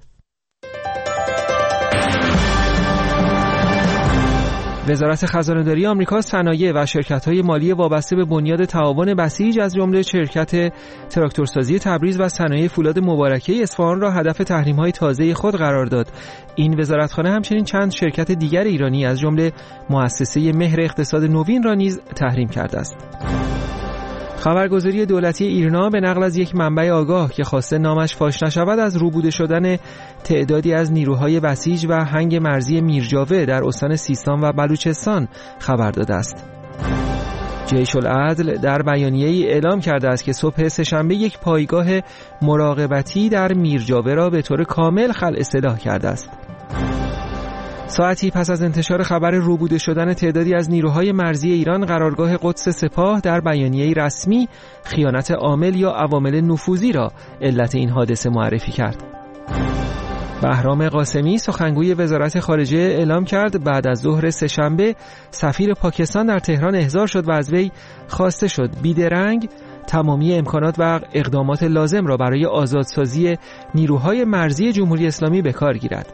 وزارت خزانه‌داری آمریکا صنایع و شرکت‌های مالی وابسته به بنیاد تعاون بسیج از جمله شرکت تراکتورسازی تبریز و صنایع فولاد مبارکه اصفهان را هدف تحریم‌های تازه خود قرار داد. این وزارتخانه همچنین چند شرکت دیگر ایرانی از جمله مؤسسه مهر اقتصاد نوین را نیز تحریم کرده است. خبرگزاری دولتی ایرنا به نقل از یک منبع آگاه که خواسته نامش فاش نشود از روبوده شدن تعدادی از نیروهای بسیج و هنگ مرزی میرجاوه در استان سیستان و بلوچستان خبر داده است. جیش العدل در بیانیه‌ای اعلام کرده است که صبح سه‌شنبه یک پایگاه مراقبتی در میرجاوه را به طور کامل خلع سلاح کرده است. ساعتی پس از انتشار خبر روبوده شدن تعدادی از نیروهای مرزی ایران، قرارگاه قدس سپاه در بیانیه‌ای رسمی خیانت عامل یا عوامل نفوذی را علت این حادثه معرفی کرد. بهرام قاسمی سخنگوی وزارت خارجه اعلام کرد بعد از ظهر سه‌شنبه سفیر پاکستان در تهران احضار شد و از وی خواسته شد بیدرنگ تمامی امکانات و اقدامات لازم را برای آزادسازی نیروهای مرزی جمهوری اسلامی به کار گیرد.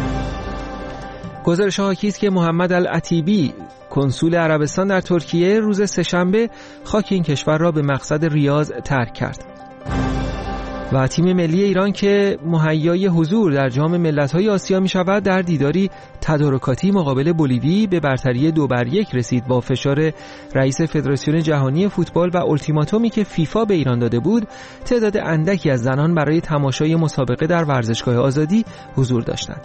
گزارش حاکی است که محمد العتیبی کنسول عربستان در ترکیه روز سه‌شنبه خاک این کشور را به مقصد ریاض ترک کرد. و تیم ملی ایران که مهیای حضور در جام ملت‌های آسیا می‌شود در دیداری تدارکاتی مقابل بولیوی به برتری دو بر یک رسید. با فشار رئیس فدراسیون جهانی فوتبال و التیماتومی که فیفا به ایران داده بود، تعداد اندکی از زنان برای تماشای مسابقه در ورزشگاه آزادی حضور داشتند.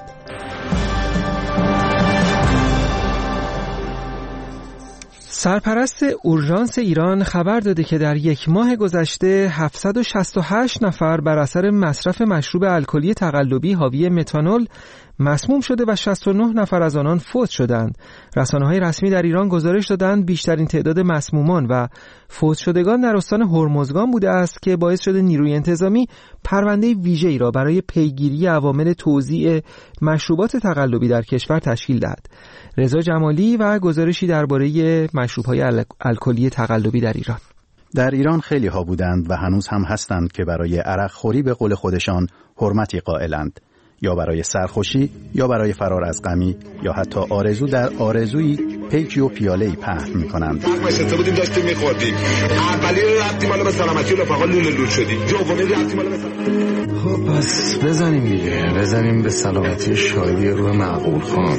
سرپرست اورژانس ایران خبر داده که در یک ماه گذشته هفتصد و شصت و هشت نفر بر اثر مصرف مشروب الکلی تقلبی حاوی متانول مسموم شده و شصت و نه نفر از آنان فوت شدند. رسانه‌های رسمی در ایران گزارش دادند بیشترین تعداد مسمومان و فوت شدگان در استان هرمزگان بوده است که باعث شده نیروی انتظامی پرونده ویژه‌ای را برای پیگیری عوامل توزیع مشروبات تقلبی در کشور تشکیل دهد. رضا جمالی و گزارشی درباره مشروب‌های الکلی تقلبی در ایران. در ایران خیلی ها بودند و هنوز هم هستند که برای عرق خوری به قول خودشان حرمتی قائلند، یا برای سرخوشی یا برای فرار از غمی یا حتی آرزو در آرزویی پیکی و پیاله‌ای پهن می‌کنند. نشسته بودیم داشتیم می‌خوردیم. اولی رفتیم حالا به سلامتی رفقا لوله لول شدیم. دومی رفتیم حالا به سلامتی. خب پس بزنیم دیگه. بزنیم به سلامتی شادی روح معقول خان.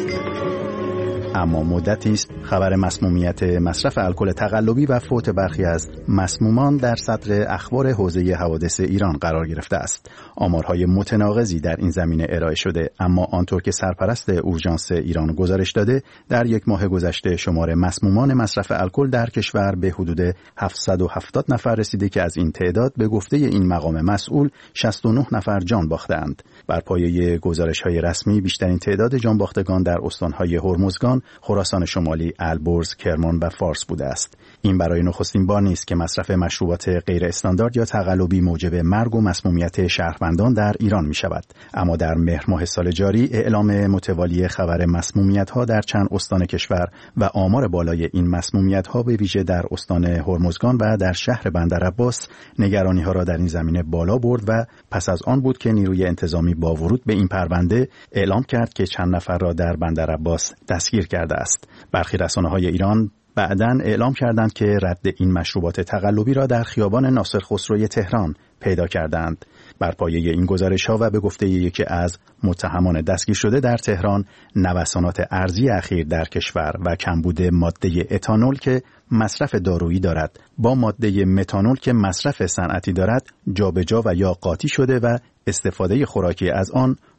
اما مدتی است خبر مسمومیت مصرف الکل تقلبی و فوت برخی از مسمومان در صدر اخبار حوزه حوادث ایران قرار گرفته است. آمارهای متناقضی در این زمینه ارائه شده، اما آنطور که سرپرست اورژانس ایران گزارش داده، در یک ماه گذشته شمار مسمومان مصرف الکل در کشور به حدود هفتصد و هفتاد نفر رسیده که از این تعداد به گفته این مقام مسئول شصت و نه نفر جان باختند. بر پایه گزارش‌های رسمی بیشترین تعداد جان باختگان در استان‌های هرمزگان، خراسان شمالی، البرز، کرمان و فارس بوده است. این برای نخستین بار نیست که مصرف مشروبات غیر استاندارد یا تقلبی موجب مرگ و مسمومیت شهروندان در ایران می شود. اما در مهر ماه سال جاری اعلام متوالی خبر مسمومیت ها در چند استان کشور و آمار بالای این مسمومیت ها به ویژه در استان هرمزگان و در شهر بندرعباس نگرانی ها را در این زمینه بالا برد و پس از آن بود که نیروی انتظامی با ورود به این پرونده اعلام کرد که چند نفر را در بندرعباس دستگیر کرده است. برخی رسانه‌های ایران بعداً اعلام کردند که رد این مشروبات تقلبی را در خیابان ناصر خسروی تهران پیدا کردند. بر پایه این گزارش‌ها و به گفته یکی از متهمان دستگیر شده در تهران، نوسانات ارزی اخیر در کشور و کمبود ماده اتانول که مصرف دارویی دارد با ماده متانول که مصرف صنعتی دارد جابجا و یا قاطی شده و استفاده خوراکی از آن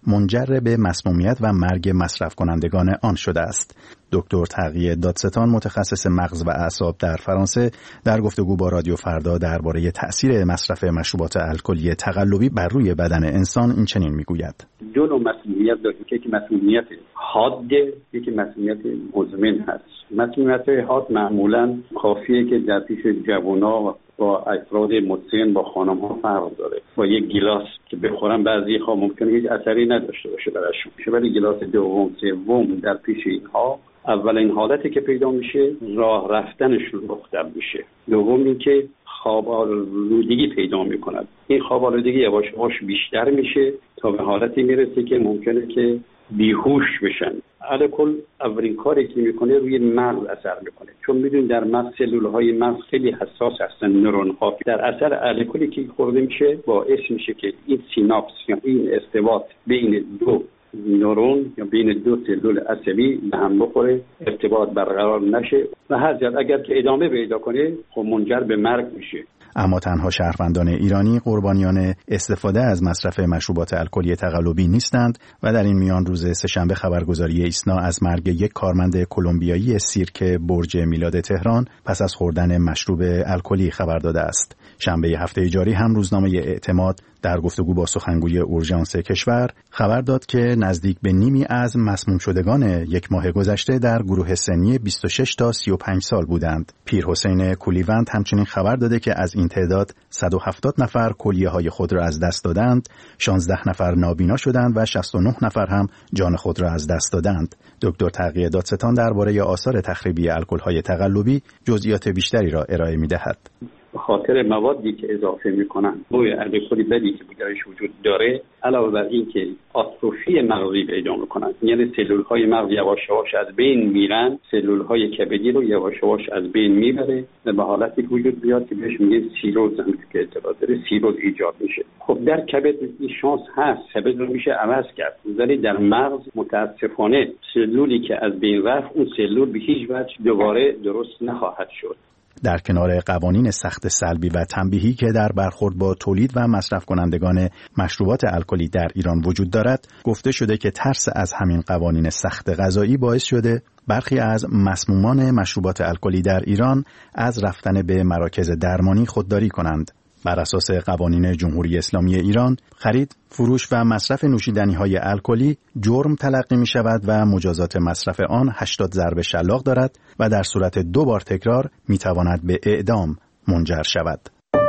منجر به مسمومیت و مرگ مصرف کنندگان آن شده است. دکتر تقی دادستان متخصص مغز و اعصاب در فرانسه در گفتگو با رادیو فردا درباره تأثیر مصرف مشروبات الکلی تقلبی بر روی بدن انسان این چنین میگوید: دو نوع مسمومیت داریم که یکی مسمومیت حاد، یکی مسمومیت مزمن هست. مسمومیت حاد معمولا کافیه که در پیش جوونا با افراد مسن با خانم ها فرق داره. با یک گیلاس که بخورن بعضی ها ممکنه هیچ اثری نداشته باشه براشون، ولی گیلاس دوم سوم در پیش اینها اولین حالتی که پیدا میشه راه رفتنشون مختل میشه. دوم اینکه خواب آلودگی پیدا میکنند. این خواب آلودگی یواش یواش بیشتر میشه تا به حالتی میرسه که ممکنه که بیهوش بشن. الکل اولین کاری که میکنه روی مغز اثر میکنه، چون میدونید در مغز سلولهای مغز خیلی حساس هستن. نورون ها در اثر الکلی که خورده میشه باعث میشه که این سیناپس یا این ارتباط بین دو نورون یا بین دو سلول عصبی به هم بخوره، ارتباط برقرار نشه و هر جد اگر که ادامه پیدا کنه خب منجر به مرگ میشه. اما تنها شهروندان ایرانی قربانیان استفاده از مصرف مشروبات الکلی تقلبی نیستند و در این میان روز سه‌شنبه خبرگزاری ایسنا از مرگ یک کارمند کلمبیایی سیرک برج میلاد تهران پس از خوردن مشروب الکلی خبر داده است. شنبه هفته جاری هم روزنامه اعتماد در گفتگو با سخنگوی اورژانس کشور خبر داد که نزدیک به نیمی از مسموم شدگان یک ماه گذشته در گروه سنی بیست و شش تا سی و پنج سال بودند. پیر حسین کولیوند همچنین خبر داده که از این تعداد صد و هفتاد نفر کلیه‌های خود را از دست دادند، شانزده نفر نابینا شدند و شصت و نه نفر هم جان خود را از دست دادند. دکتر تقی دادستان درباره آثار تخریبی الکل‌های تقلبی جزئیات بیشتری را ارائه می‌دهد. به خاطر موادی که اضافه میکنن، نوع الکلی بدی که درش وجود داره، علاوه بر این که آتروفی مغزی پیدا میکنن، یعنی سلول های مغز یواش یواش از بین میرن، سلول های کبدی رو یواش یواش از بین میبره و به حالتی که وجود بیاد که بهش میگن سیروز، هم که اطلاع داره سیروز ایجاد میشه. خب در کبد این شانس هست، کبد رو میشه عوض کرد، ولی در مغز متاسفانه سلولی که از بین رفت اون سلول به هیچ وجه دوباره درست نخواهد شد. در کنار قوانین سخت سلبی و تنبیهی که در برخورد با تولید و مصرف کنندگان مشروبات الکلی در ایران وجود دارد، گفته شده که ترس از همین قوانین سخت قضایی باعث شده برخی از مسمومان مشروبات الکلی در ایران از رفتن به مراکز درمانی خودداری کنند. بر اساس قوانین جمهوری اسلامی ایران، خرید، فروش و مصرف نوشیدنی‌های الکلی جرم تلقی می‌شود و مجازات مصرف آن هشتاد ضرب شلاق دارد و در صورت دو بار تکرار می‌تواند به اعدام منجر شود.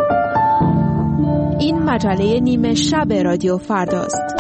این مجله نیمه شب رادیو فرداست.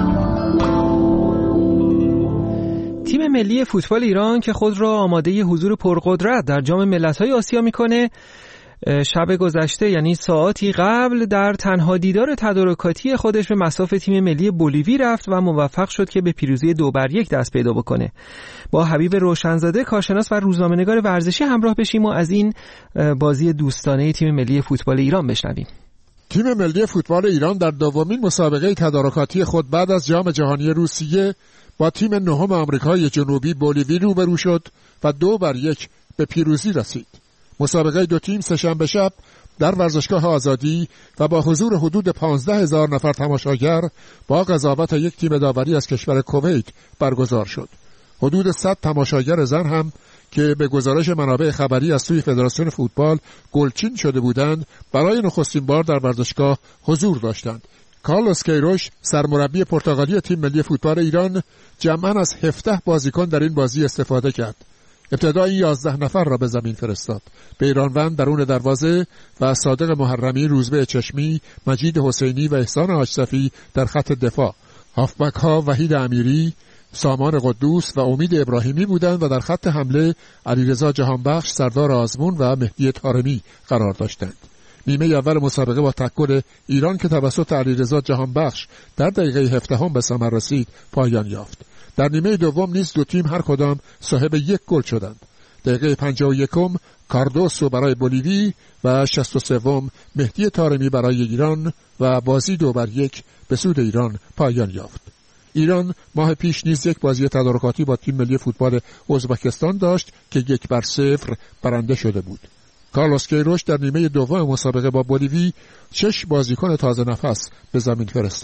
تیم ملی فوتبال ایران که خود را آماده حضور پرقدرت در جام ملت‌های آسیا می‌کنه، شب گذشته یعنی ساعاتی قبل در تنها دیدار تدارکاتی خودش به مصاف تیم ملی بولیوی رفت و موفق شد که به پیروزی دو بر یک دست پیدا بکنه. با حبیب روشنزاده کارشناس و روزنامه‌نگار ورزشی همراه بشیم و از این بازی دوستانه تیم ملی فوتبال ایران بشنویم. تیم ملی فوتبال ایران در دومین مسابقه تدارکاتی خود بعد از جام جهانی روسیه با تیم نهم آمریکای جنوبی بولیوی روبرو شد و دو بر یک به پیروزی رسید. مسابقه دو تیم سه‌شنبه شب در ورزشگاه آزادی و با حضور حدود پانزده هزار نفر تماشاگر با قضاوت یک تیم داوری از کشور کویت برگزار شد. حدود صد تماشاگر زن هم که به گزارش منابع خبری از سوی فدراسیون فوتبال گلچین شده بودند، برای نخستین بار در ورزشگاه حضور داشتند. کارلوس کیروش، سرمربی پرتغالی تیم ملی فوتبال ایران، جمعاً از هفده بازیکن در این بازی استفاده کرد. ابتدا این یازده نفر را به زمین فرستاد. بیرانوند درون دروازه و صادق محرمی، روزبه چشمی، مجید حسینی و احسان آشرفی در خط دفاع. هافبک ها وحید امیری، سامان قدوس و امید ابراهیمی بودند و در خط حمله علیرضا جهانبخش، سردار آزمون و مهدی طارمی قرار داشتند. نیمه اول مسابقه با تکل ایران که توسط علیرضا جهانبخش در دقیقه هفدهم به ثمر رسید پایان یافت. در نیمه دوم نیز دو تیم هر کدام صاحب یک گل شدند. دقیقه پنجاه و یکم کاردوسو برای بولیوی و شصت و سوم مهدی طارمی برای ایران و بازی دو بر یک به سود ایران پایان یافت. ایران ماه پیش نیز یک بازی تدارکاتی با تیم ملی فوتبال ازبکستان داشت که یک بر صفر برنده شده بود. کارلوس کیروش در نیمه دوم مسابقه با بولیوی شش بازیکن تازه نفس به زمین فرستاد.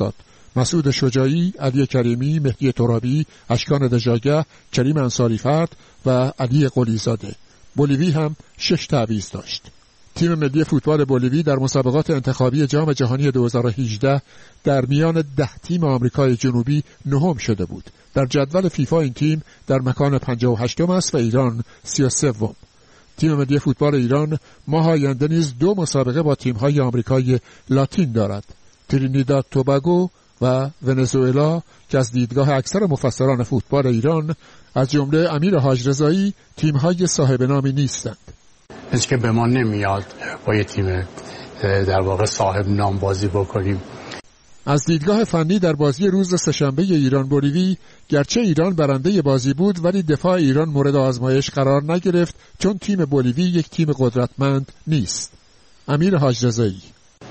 مسعود شجاعی، علی کریمی، مهدی ترابی، اشکان دژاگه، کریم انصاری فرد و علی قلیزاده. بولیوی هم شش تعویض داشت. تیم ملی فوتبال بولیوی در مسابقات انتخابی جام جهانی دو هزار و هجده در میان ده تیم آمریکای جنوبی نهم شده بود. در جدول فیفا این تیم در مکان پنجاه و هشتم است و ایران سی و سوم. تیم ملی فوتبال ایران ماه آینده نیز دو مسابقه با تیم‌های آمریکای لاتین دارد. ترینیداد توباگو و ونزوئلا که از دیدگاه اکثر مفسران فوتبال ایران از جمله امیر حاج رضایی تیم‌های صاحب نامی نیستند. هیچ که به ما نمیاد با یه تیم در واقع صاحب نام بازی بکنیم. از دیدگاه فنی در بازی روز سه‌شنبه ایران بولیوی گرچه ایران برنده بازی بود ولی دفاع ایران مورد آزمایش قرار نگرفت چون تیم بولیوی یک تیم قدرتمند نیست. امیر حاج رضایی: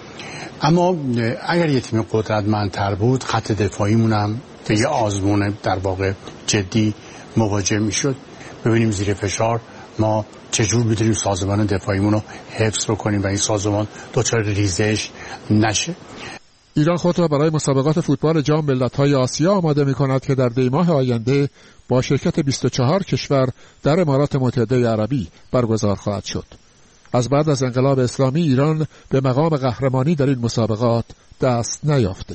اما اگر یه تیم قدرتمندتر بود خط دفاعیمون هم به یه آزمون در واقع جدی مواجه میشد. ببینیم زیر فشار ما چجور میتونیم سازمان دفاعیمون رو حفظ بکنیم و این سازمان دچار ریزش نشه. ایران خود را برای مسابقات فوتبال جام ملت‌های آسیا آماده می‌کند که در دی ماه آینده با شرکت بیست و چهار کشور در امارات متحده عربی برگزار خواهد شد. از بعد از انقلاب اسلامی ایران به مقام قهرمانی در این مسابقات دست نیافته.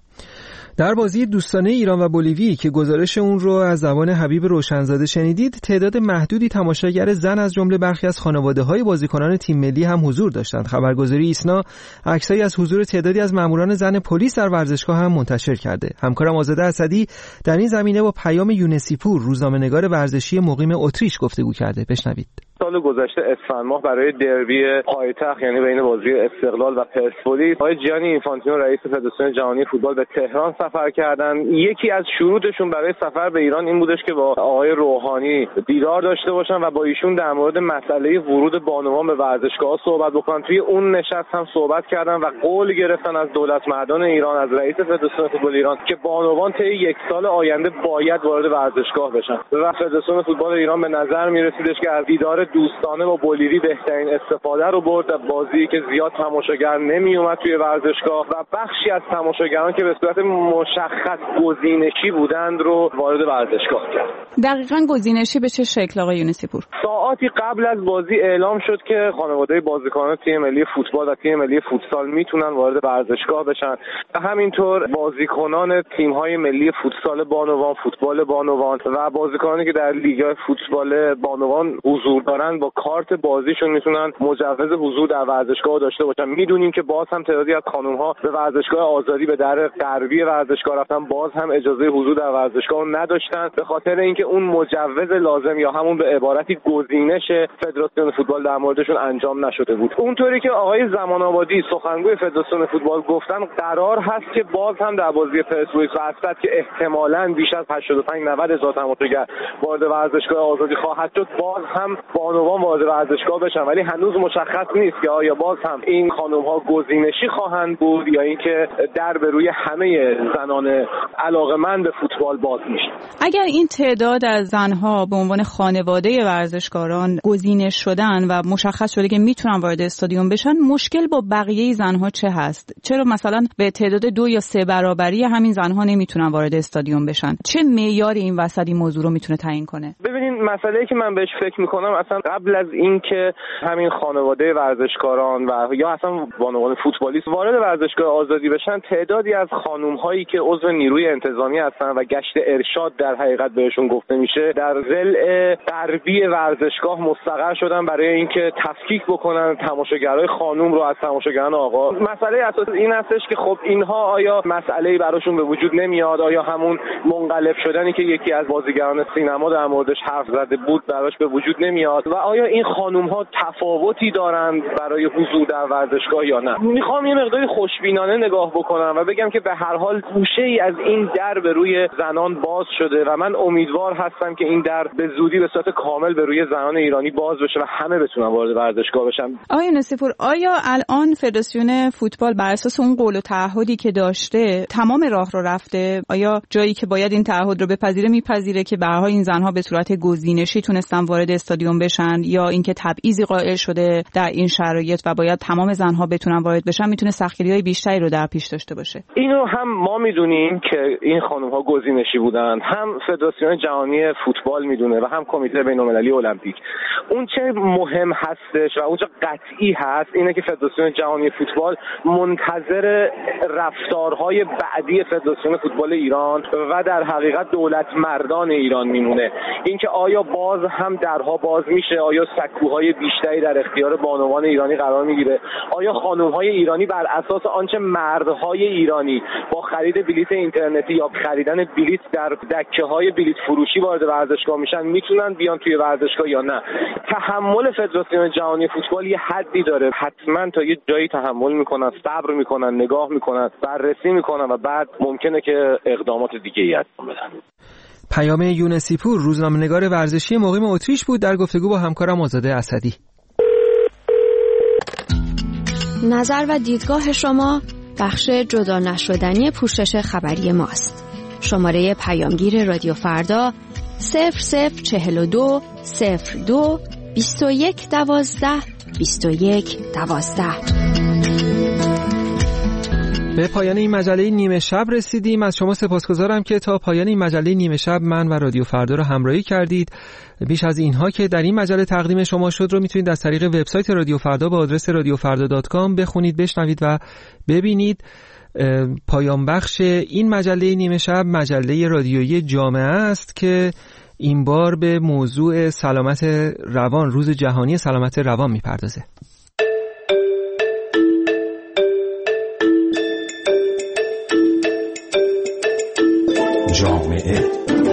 در بازی دوستانه ایران و بولیوی که گزارش اون رو از زبان حبیب روشنزاده شنیدید، تعداد محدودی تماشاگر زن از جمله برخی از خانواده‌های بازیکنان تیم ملی هم حضور داشتند. خبرگزاری ایسنا عکسایی از حضور تعدادی از ماموران زن پلیس در ورزشگاه هم منتشر کرده. همکارم آزاده اسدی در این زمینه با پیام یونسیپور، روزنامه‌نگار ورزشی مقیم اتریش، گفتگو کرده. بشنوید. سال گذشته اسفند ماه برای دربی پایتخت یعنی بین بازی استقلال و پرسپولیس آقای جیانی اینفانتینو رئیس فدراسیون جهانی فوتبال به تهران سفر کردند. یکی از شروطشون برای سفر به ایران این بودش که با آقای روحانی دیدار داشته باشن و با ایشون در مورد مسئله ورود بانوان به ورزشگاه صحبت بکنن. توی اون نشست هم صحبت کردن و قول گرفتن از دولت مردان ایران، از رئیس فدراسیون فوتبال ایران که بانوان طی یک سال آینده باید وارد ورزشگاه بشن. و فدراسیون فوتبال ایران به نظر می‌رسیدش که از دیدار دوستانه با بولیوی بهترین استفاده رو برد. بازی که زیاد تماشاگر نمی اومد توی ورزشگاه و بخشی از تماشاگران که به صورت مشخص گزینشی بودند رو وارد ورزشگاه کرد. دقیقاً گزینشی به چه شکل آقای یونسیپور؟ ساعاتی قبل از بازی اعلام شد که خانواده بازیکنان تیم ملی فوتبال و تیم ملی فوتسال میتونن وارد ورزشگاه بشن. همینطور بازیکنان تیم‌های ملی فوتسال بانوان، فوتبال بانوان و بازیکنانی که در لیگ فوتبال بانوان حضور دارن با کارت بازیشون میتونن مجوز حضور در ورزشگاه داشته باشن. میدونیم که باز هم تعدادی از خانم‌ها به ورزشگاه آزادی به در غربی ورزشگاه رفتن، باز هم اجازه حضور در ورزشگاه نداشتن به خاطر اینکه اون مجوز لازم یا همون به عبارتی گزینش فدراسیون فوتبال در موردشون انجام نشده بود. اونطوری که آقای زمان آبادی سخنگوی فدراسیون فوتبال گفتن قرار هست که باز هم در بازی پرسپولیس و اسد که احتمالاً بیش از هشتاد و پنج نود هزار تماشاگر وارد ورزشگاه آزادی خواهد شد، باز هم بانوان وارد ورزشگاه بشن، ولی هنوز مشخص نیست که آیا باز هم این خانم‌ها گزینشی خواهند بود یا اینکه در به روی همه زنان علاقه‌مند به فوتبال باز میشه. اگر این تعداد از زنها به عنوان خانواده ورزشکاران گزینش شدن و مشخص شده که میتونن وارد استادیوم بشن، مشکل با بقیه زنها چه هست؟ چرا مثلا به تعداد دو یا سه برابری همین زنها نمیتونن وارد استادیوم بشن؟ چه معیاری این وسط این موضوع رو میتونه تعیین کنه؟ ببینید، مسئله‌ای که من بهش فکر میکنم اصلا قبل از اینکه همین خانواده ورزشکاران و یا اصلا بانوان فوتبالیست وارد ورزشگاه آزادی بشن، تعدادی از خانم‌هایی که عضو نیروی انتظامی هستن و گشت ارشاد در حقیقت بهشون گفته میشه در ضلع غربی ورزشگاه مستقر شدن برای اینکه تفکیک بکنن تماشاگرای خانم رو از تماشاگران آقا. مسئله اساسی این هستش که خب اینها آیا مسئله‌ای براشون به وجود نمیاد؟ آیا همون منقلب شدنی که یکی از بازیگران سینما در موردش حرف زده بود براش به وجود نمیاد؟ و آیا این خانم‌ها تفاوتی دارند برای حضور در ورزشگاه یا نه؟ میخوام یه مقداری خوشبینانه نگاه بکنم و بگم که به هر حال گوشه‌ای از این در به روی زنان باز شده و من امیدوار هستم که این در به زودی به صورت کامل به روی زنان ایرانی باز بشه و همه بتونن وارد ورزشگاه بشن. آقای یونسیپور، آیا الان فدراسیون فوتبال بر اساس اون قول و تعهدی که داشته تمام راه رو رفته؟ آیا جایی که باید این تعهد رو بپذیره میپذیره که به هر حال این زنها به صورت گزینه گزینشی تونستن وارد استادیوم بشن یا اینکه تبعیضی قائل شده در این شرایط و باید تمام زنها بتونن وارد بشن میتونه سختگیری‌های بیشتری رو در پیش داشته باشه؟ اینو هم ما میدونیم که این خانم‌ها گزینشی بودن، هم فدراسیون جهانی فوتبال میدونه و هم کمیته بین‌المللی المپیک. اون چه مهم هستش و اون چه قطعی هست اینه که فدراسیون جهانی فوتبال منتظر رفتارهای بعدی فدراسیون فوتبال ایران و در حقیقت دولت مردان ایران میمونه. اینکه آیا باز هم درها باز میشه، آیا سکوهای بیشتری در اختیار بانوان ایرانی قرار میگیره، آیا خانم‌های ایرانی بر اساس آنچه مردهای ایرانی با خرید بلیت اینترنتی یا خریدن بلیت در دکه‌های بلیت فروشی وارد ورزشگاه میشن میتونن بیان توی ورزشگاه یا نه. تحمل فدراسیون جهانی فوتبال یه حدی داره، حتما تا یه جایی تحمل میکنن، صبر میکنن، نگاه میکنن، بررسی میکنن و بعد ممکنه که اقدامات دیگه ای انجام بدن. پیام یونسی پور، روزنامه‌نگار ورزشی مقیم اتریش بود در گفتگو با همکارم آزاده اسدی. نظر و دیدگاه شما بخش جدا نشدنی پوشش خبری ماست. شماره پیامگیر رادیو فردا صفر صفر چهل و دو صفر دو بیست و یک دوازده بیست و یک دوازده. به پایان این مجله نیمه شب رسیدیم. از شما سپاسگزارم که تا پایان این مجله نیمه شب من و رادیو فردا رو همراهی کردید. بیش از اینها که در این مجله تقدیم شما شد رو میتونید از طریق وبسایت رادیو فردا با آدرس رادیو فردا دات کام بخونید، بشنوید و ببینید. پایان بخش این مجله نیمه شب مجله رادیویی جامعه است که این بار به موضوع سلامت روان، روز جهانی سلامت روان میپردازه. جامعه.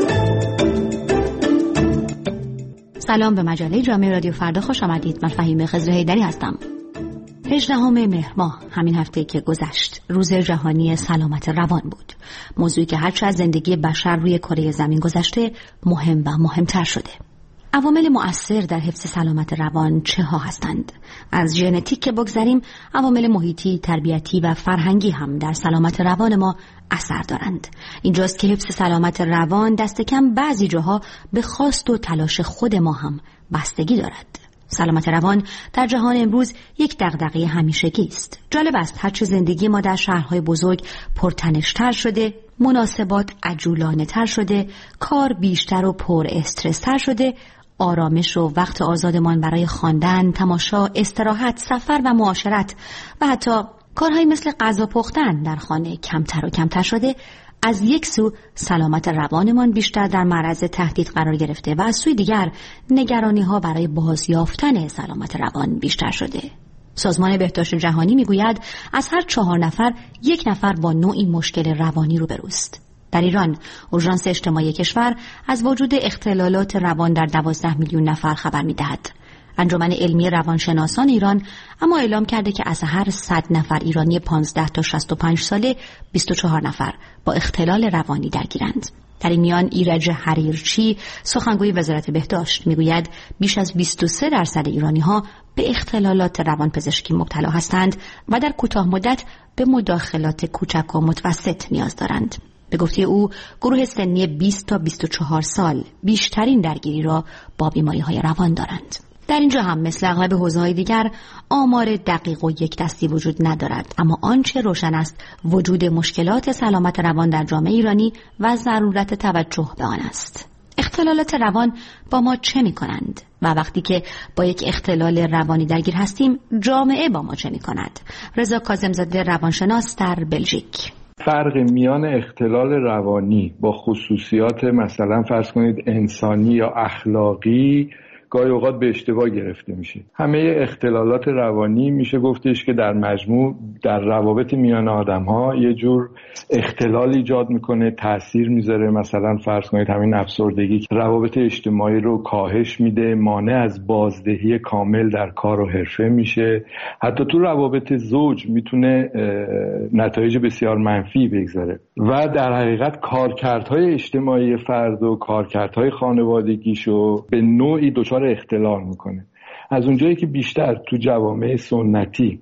سلام به مجله جامعه رادیو فردا خوش آمدید. من فهیمه خضر حیدری هستم. هجدهم مهر ماه، همین هفته که گذشت، روز جهانی سلامت روان بود. موضوعی که هرچه از زندگی بشر روی کره زمین گذشته مهم و مهمتر شده. عوامل مؤثر در حفظ سلامت روان چه ها هستند؟ از ژنتیک که بگذریم، عوامل محیطی، تربیتی و فرهنگی هم در سلامت روان ما اثر دارند. اینجاست که حفظ سلامت روان دست کم بعضی جاها به خواست و تلاش خود ما هم بستگی دارد. سلامت روان در جهان امروز یک دغدغه همیشگی است. جالب است هرچه زندگی ما در شهرهای بزرگ پرتنش‌تر شده، مناسبات عجولانه‌تر شده، کار بیشتر و پر استرس‌تر شده، آرامش و وقت آزادمان برای خواندن، تماشا، استراحت، سفر و معاشرت و حتی کارهایی مثل غذا پختن در خانه کمتر و کمتر شده، از یک سو سلامت روانمان بیشتر در معرض تهدید قرار گرفته و از سوی دیگر نگرانی‌ها برای بازیافتن سلامت روان بیشتر شده. سازمان بهداشت جهانی میگوید از هر چهار نفر یک نفر با نوعی مشکل روانی روبروست. در ایران، اورژانس اجتماعی کشور از وجود اختلالات روان در دوازده میلیون نفر خبر می‌دهد. انجمن علمی روانشناسان ایران اما اعلام کرده که از هر صد نفر ایرانی پانزده تا شصت و پنج ساله بیست و چهار نفر با اختلال روانی درگیرند. در این میان ایرج حریرچی، سخنگوی وزارت بهداشت، میگوید بیش از بیست و سه درصد ایرانی‌ها به اختلالات روانپزشکی مبتلا هستند و در کوتاه مدت به مداخلات کوچک و متوسط نیاز دارند. به گفته او، گروه سنی بیست تا بیست و چهار سال بیشترین درگیری را با بیماری‌های روان دارند. در اینجا هم مثل اغلب حوزه‌های دیگر آمار دقیق و یک دستی وجود ندارد، اما آنچه روشن است وجود مشکلات سلامت روان در جامعه ایرانی و ضرورت توجه به آن است. اختلالات روان با ما چه می‌کنند و وقتی که با یک اختلال روانی درگیر هستیم جامعه با ما چه می‌کند؟ رضا کاظم‌زاده، روانشناس در بلژیک. فرق میان اختلال روانی با خصوصیات مثلا فرض کنید انسانی یا اخلاقی گاهی اوقات به اشتباه گرفته میشه. همه اختلالات روانی میشه گفتش که در مجموع در روابط میان آدم‌ها یه جور اختلال ایجاد میکنه، تأثیر میذاره. مثلا فرض کنید همین افسردگی روابط اجتماعی رو کاهش میده، مانع از بازدهی کامل در کار و حرفه میشه. حتی تو روابط زوج میتونه نتایج بسیار منفی بگذاره و در حقیقت کارکردهای اجتماعی فرد و کارکردهای خانوادگیشو به نوعی دچار اختلال میکنه. از اونجایی که بیشتر تو جوامع سنتی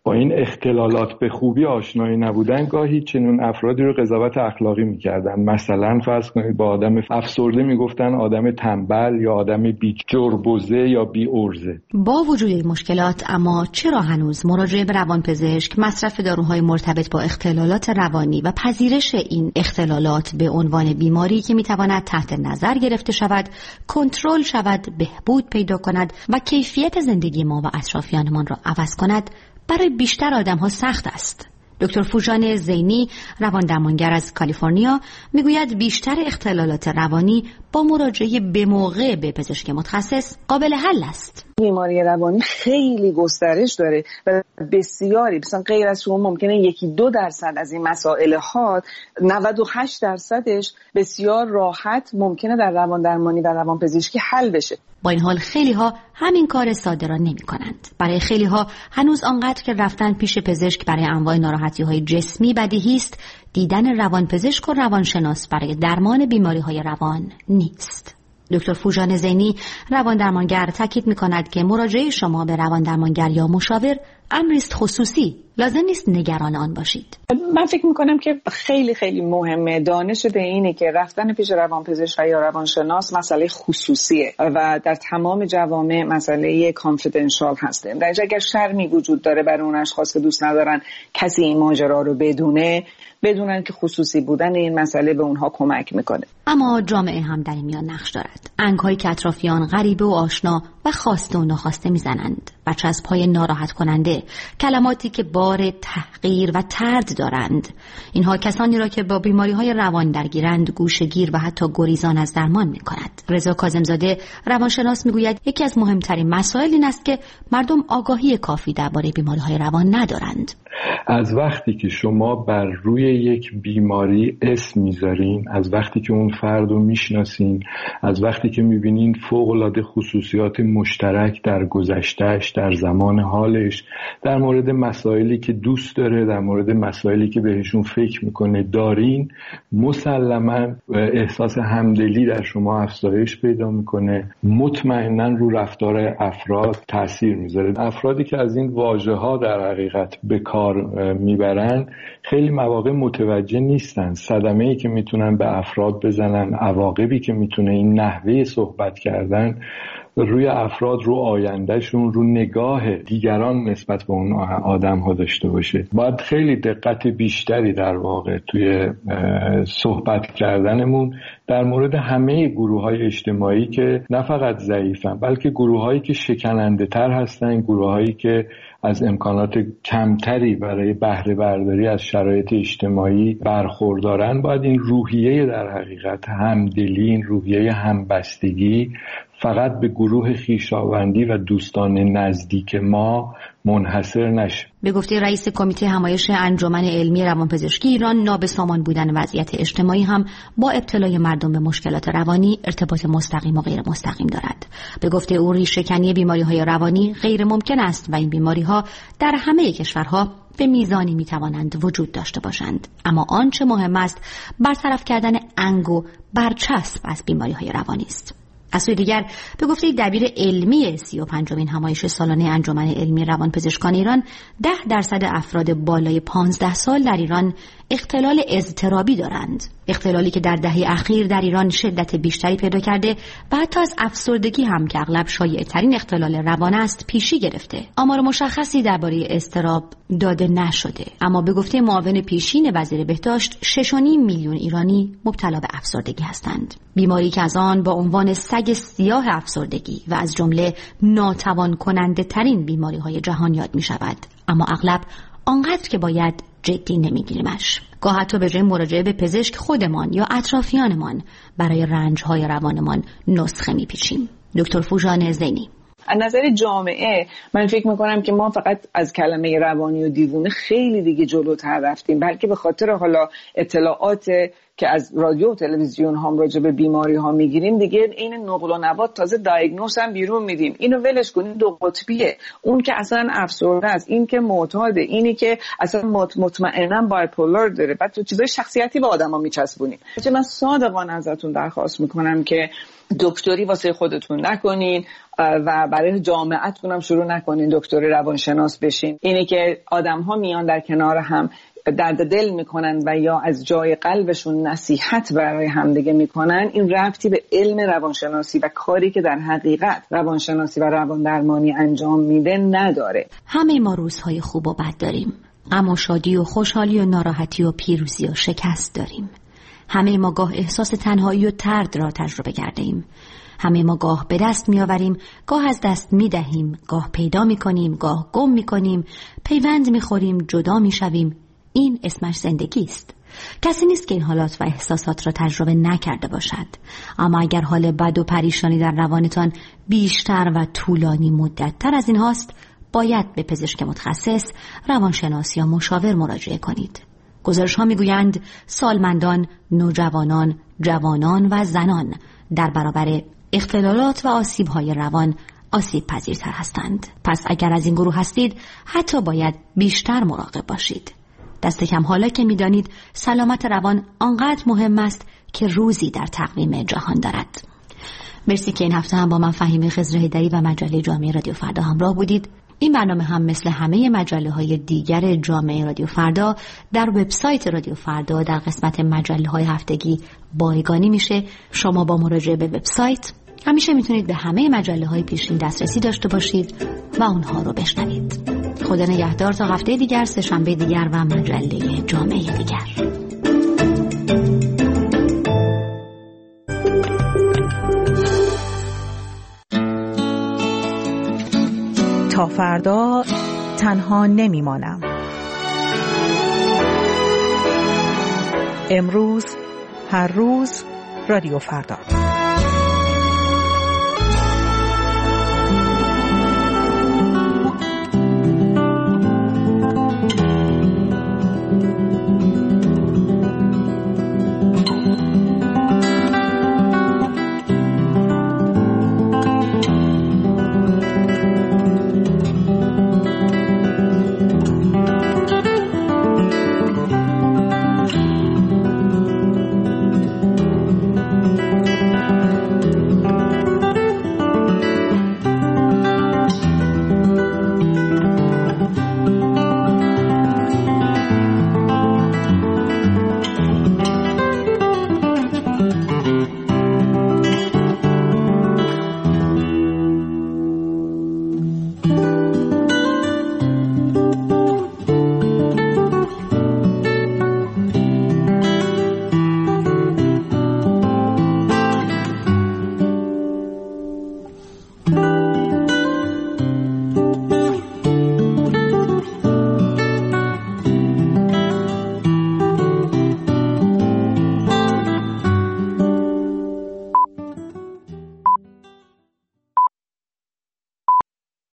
با این اختلالات به خوبی آشنایی نبودن، گاهی چنین افرادی رو قضاوت اخلاقی میکردن. مثلا فرض کنید با آدم افسرده میگفتن آدم تنبل یا آدم بی جربوزه یا بی ارزه. با وجود این مشکلات اما چرا هنوز مراجعه به روانپزشک، مصرف داروهای مرتبط با اختلالات روانی و پذیرش این اختلالات به عنوان بیماری که میتواند تحت نظر گرفته شود، کنترل شود، بهبود پیدا کند و کیفیت زندگی ما و اطرافیانمان را عوض کند، برای بیشتر آدم‌ها سخت است؟ دکتر فوژان زینی، روان درمانگر از کالیفرنیا، میگوید بیشتر اختلالات روانی با مراجعه به موقع به پزشک متخصص قابل حل است. بیماری روانی خیلی گسترش داره و بسیاری، مثلا غیر از شما ممکنه یکی دو درصد از این مسائل ها، نود و هشت درصدش بسیار راحت ممکنه در روان درمانی و روان پزشکی حل بشه. با این حال خیلی ها همین کار ساده را نمی کنند. برای خیلی ها هنوز آنقدر که رفتن پیش پزشک برای انواع ناراحتی های جسمی بدیهی است، دیدن روانپزشک و روانشناس برای درمان بیماری های روان نیست. دکتر فوژان زینی، روان درمانگر، تاکید می‌کند که مراجعه شما به روان درمانگر یا مشاور امری است خصوصی، لازم نیست نگران آن باشید. من فکر می‌کنم که خیلی خیلی مهمه دانش به اینه که رفتن پیش روانپزشک و یا روانشناس مسئله خصوصیه و در تمام جوامع مسئله کانفیدنشال هسته. در اگر شرمی وجود داره برای اون اشخاص که دوست ندارن کسی این ماجرا رو بدونه، بدونن که خصوصی بودن این مسئله به اونها کمک میکنه. اما جامعه هم در این میان نقش دارد. انگ‌هایی که اطرافیان غریبه و آشنا و خواسته و ناخواسته میزنند، بچه از پای ناراحت کننده، کلماتی که بار تحقیر و طرد دارند. اینها کسانی را که با بیماری‌های روان درگیرند گوشه‌گیر و حتی گریزان از درمان می‌کند. رضا کاظم‌زاده، روانشناس، میگوید یکی از مهمترین مسائل این است که مردم آگاهی کافی درباره بیماری‌های روان ندارند. از وقتی که شما بر روی یک بیماری اسم میذارین، از وقتی که اون فرد رو میشناسین، از وقتی که میبینین فوق‌العاده خصوصیات مشترک در گذشتهش، در زمان حالش، در مورد مسائلی که دوست داره، در مورد مسائلی که بهشون فکر میکنه دارین، مسلماً احساس همدلی در شما افزایش پیدا میکنه، مطمئناً رو رفتار افراد تاثیر میذاره. افرادی که از این واژه‌ها در حقیقت به کار میبرن خیلی مواقع متوجه نیستن صدمه‌ای که میتونن به افراد بزنن، عواقبی که میتونه این نحوه صحبت کردن روی افراد، رو آیندهشون، رو نگاه دیگران نسبت به اون آدم ها داشته باشه. باید خیلی دقت بیشتری در واقع توی صحبت کردنمون در مورد همه گروه های اجتماعی که نه فقط ضعیفن بلکه گروه هایی که شکننده تر هستن، گروه هایی که از امکانات کمتری برای بهره برداری از شرایط اجتماعی برخوردارن، باید این روحیه در حقیقت همدلی، این روحیه همبستگی فقط به گروه خویشاوندی و دوستان نزدیک ما منحصر نشه. به گفته رئیس کمیته همایش انجمن علمی روانپزشکی ایران، نابسامان بودن وضعیت اجتماعی هم با ابتلای مردم به مشکلات روانی ارتباط مستقیم و غیر مستقیم دارد. به گفته او، ریشه‌کنی بیماری‌های روانی غیر ممکن است و این بیماری‌ها در همه کشورها به میزانی میتوانند وجود داشته باشند. اما آنچه مهم است برطرف کردن انگ و برچسب از بیماری‌های روانی است. از سوی دیگر به گفته دبیر علمی سی و پنجمین همایش سالانه انجمن علمی روانپزشکان ایران، ده درصد افراد بالای پانزده سال در ایران اختلال اضطرابی دارند. اختلالی که در دهه اخیر در ایران شدت بیشتری پیدا کرده و حتی از افسردگی هم که اغلب شایع ترین اختلال روان است پیشی گرفته. آمار مشخصی درباره اضطراب داده نشده، اما به گفته معاون پیشین وزیر بهداشت، شش و نیم میلیون ایرانی مبتلا به افسردگی هستند. بیماری که از آن با عنوان سگ سیاه افسردگی و از جمله ناتوان کننده ترین بیماری های جهان یاد می شود، اما اغلب آنقدر که باید جدی نمیگیریمش. گاه حتی به جای مراجعه به پزشک خودمان یا اطرافیانمان برای رنج‌های روانمان نسخه میپیچیم. دکتر فوژان زینی: از نظر جامعه من فکر میکنم که ما فقط از کلمه روانی و دیوونه خیلی دیگه جلوتر رفتیم، بلکه به خاطر حالا اطلاعات که از رادیو و تلویزیون هم راجع به بیماری ها میگیریم دیگه این نقل و نبات تازه دایگنوز هم بیرون میدیم. اینو ولش کنید، دو قطبیه. اون که اصلا افسرده است، این که معتاده، اینی که اصلا مطمئنا بایپولار داره. بعد تو چیزای شخصیتی به آدما میچسبونیم. من صادقانه ازتون درخواست میکنم که دکتری واسه خودتون نکنین و برای جامعتون هم شروع نکنین دکتری روانشناس بشین. اینی که آدم ها میان در کنار هم درد دل میکنن و یا از جای قلبشون نصیحت برای همدیگه میکنن، این ربطی به علم روانشناسی و کاری که در حقیقت روانشناسی و روان درمانی انجام میده نداره. همه ما روزهای خوب و بد داریم، اما شادی و خوشحالی و ناراحتی و پیروزی و شکست داریم. همه ما گاه احساس تنهایی و ترد را تجربه کرده ایم. همه ما گاه به دست می آوریم، گاه از دست می دهیم، گاه پیدا می کنیم، گاه گم می کنیم، پیوند می خوریم، جدا می شویم. این اسمش زندگی است. کسی نیست که این حالات و احساسات را تجربه نکرده باشد. اما اگر حال بد و پریشانی در روانتان بیشتر و طولانی مدت تر از این هاست، باید به پزشک متخصص، روانشناس یا مشاور مراجعه کنید. گزارش ها می گویند سالمندان، نوجوانان، جوانان و زنان در برابر اختلالات و آسیب های روان آسیب پذیرتر هستند. پس اگر از این گروه هستید، حتی باید بیشتر مراقب باشید. دست کم حالا که می دانید سلامت روان آنقدر مهم است که روزی در تقویم جهان دارد. مرسی که این هفته هم با من فهیمه خضرهیدری و مجله جامعه رادیو فردا همراه بودید. این برنامه هم مثل همه مجله های دیگر جامعه رادیو فردا در وبسایت رادیو فردا در قسمت مجله های هفتگی بایگانی میشه. شما با مراجعه به وبسایت همیشه میتونید به همه مجله های پیشین دسترسی داشته باشید و اونها رو بشنوید. خدا نگهدار تا هفته دیگر، سه شنبه دیگر و مجله جامعه دیگر. تا فردا تنها نمیمانم. امروز، هر روز، رادیو فردا.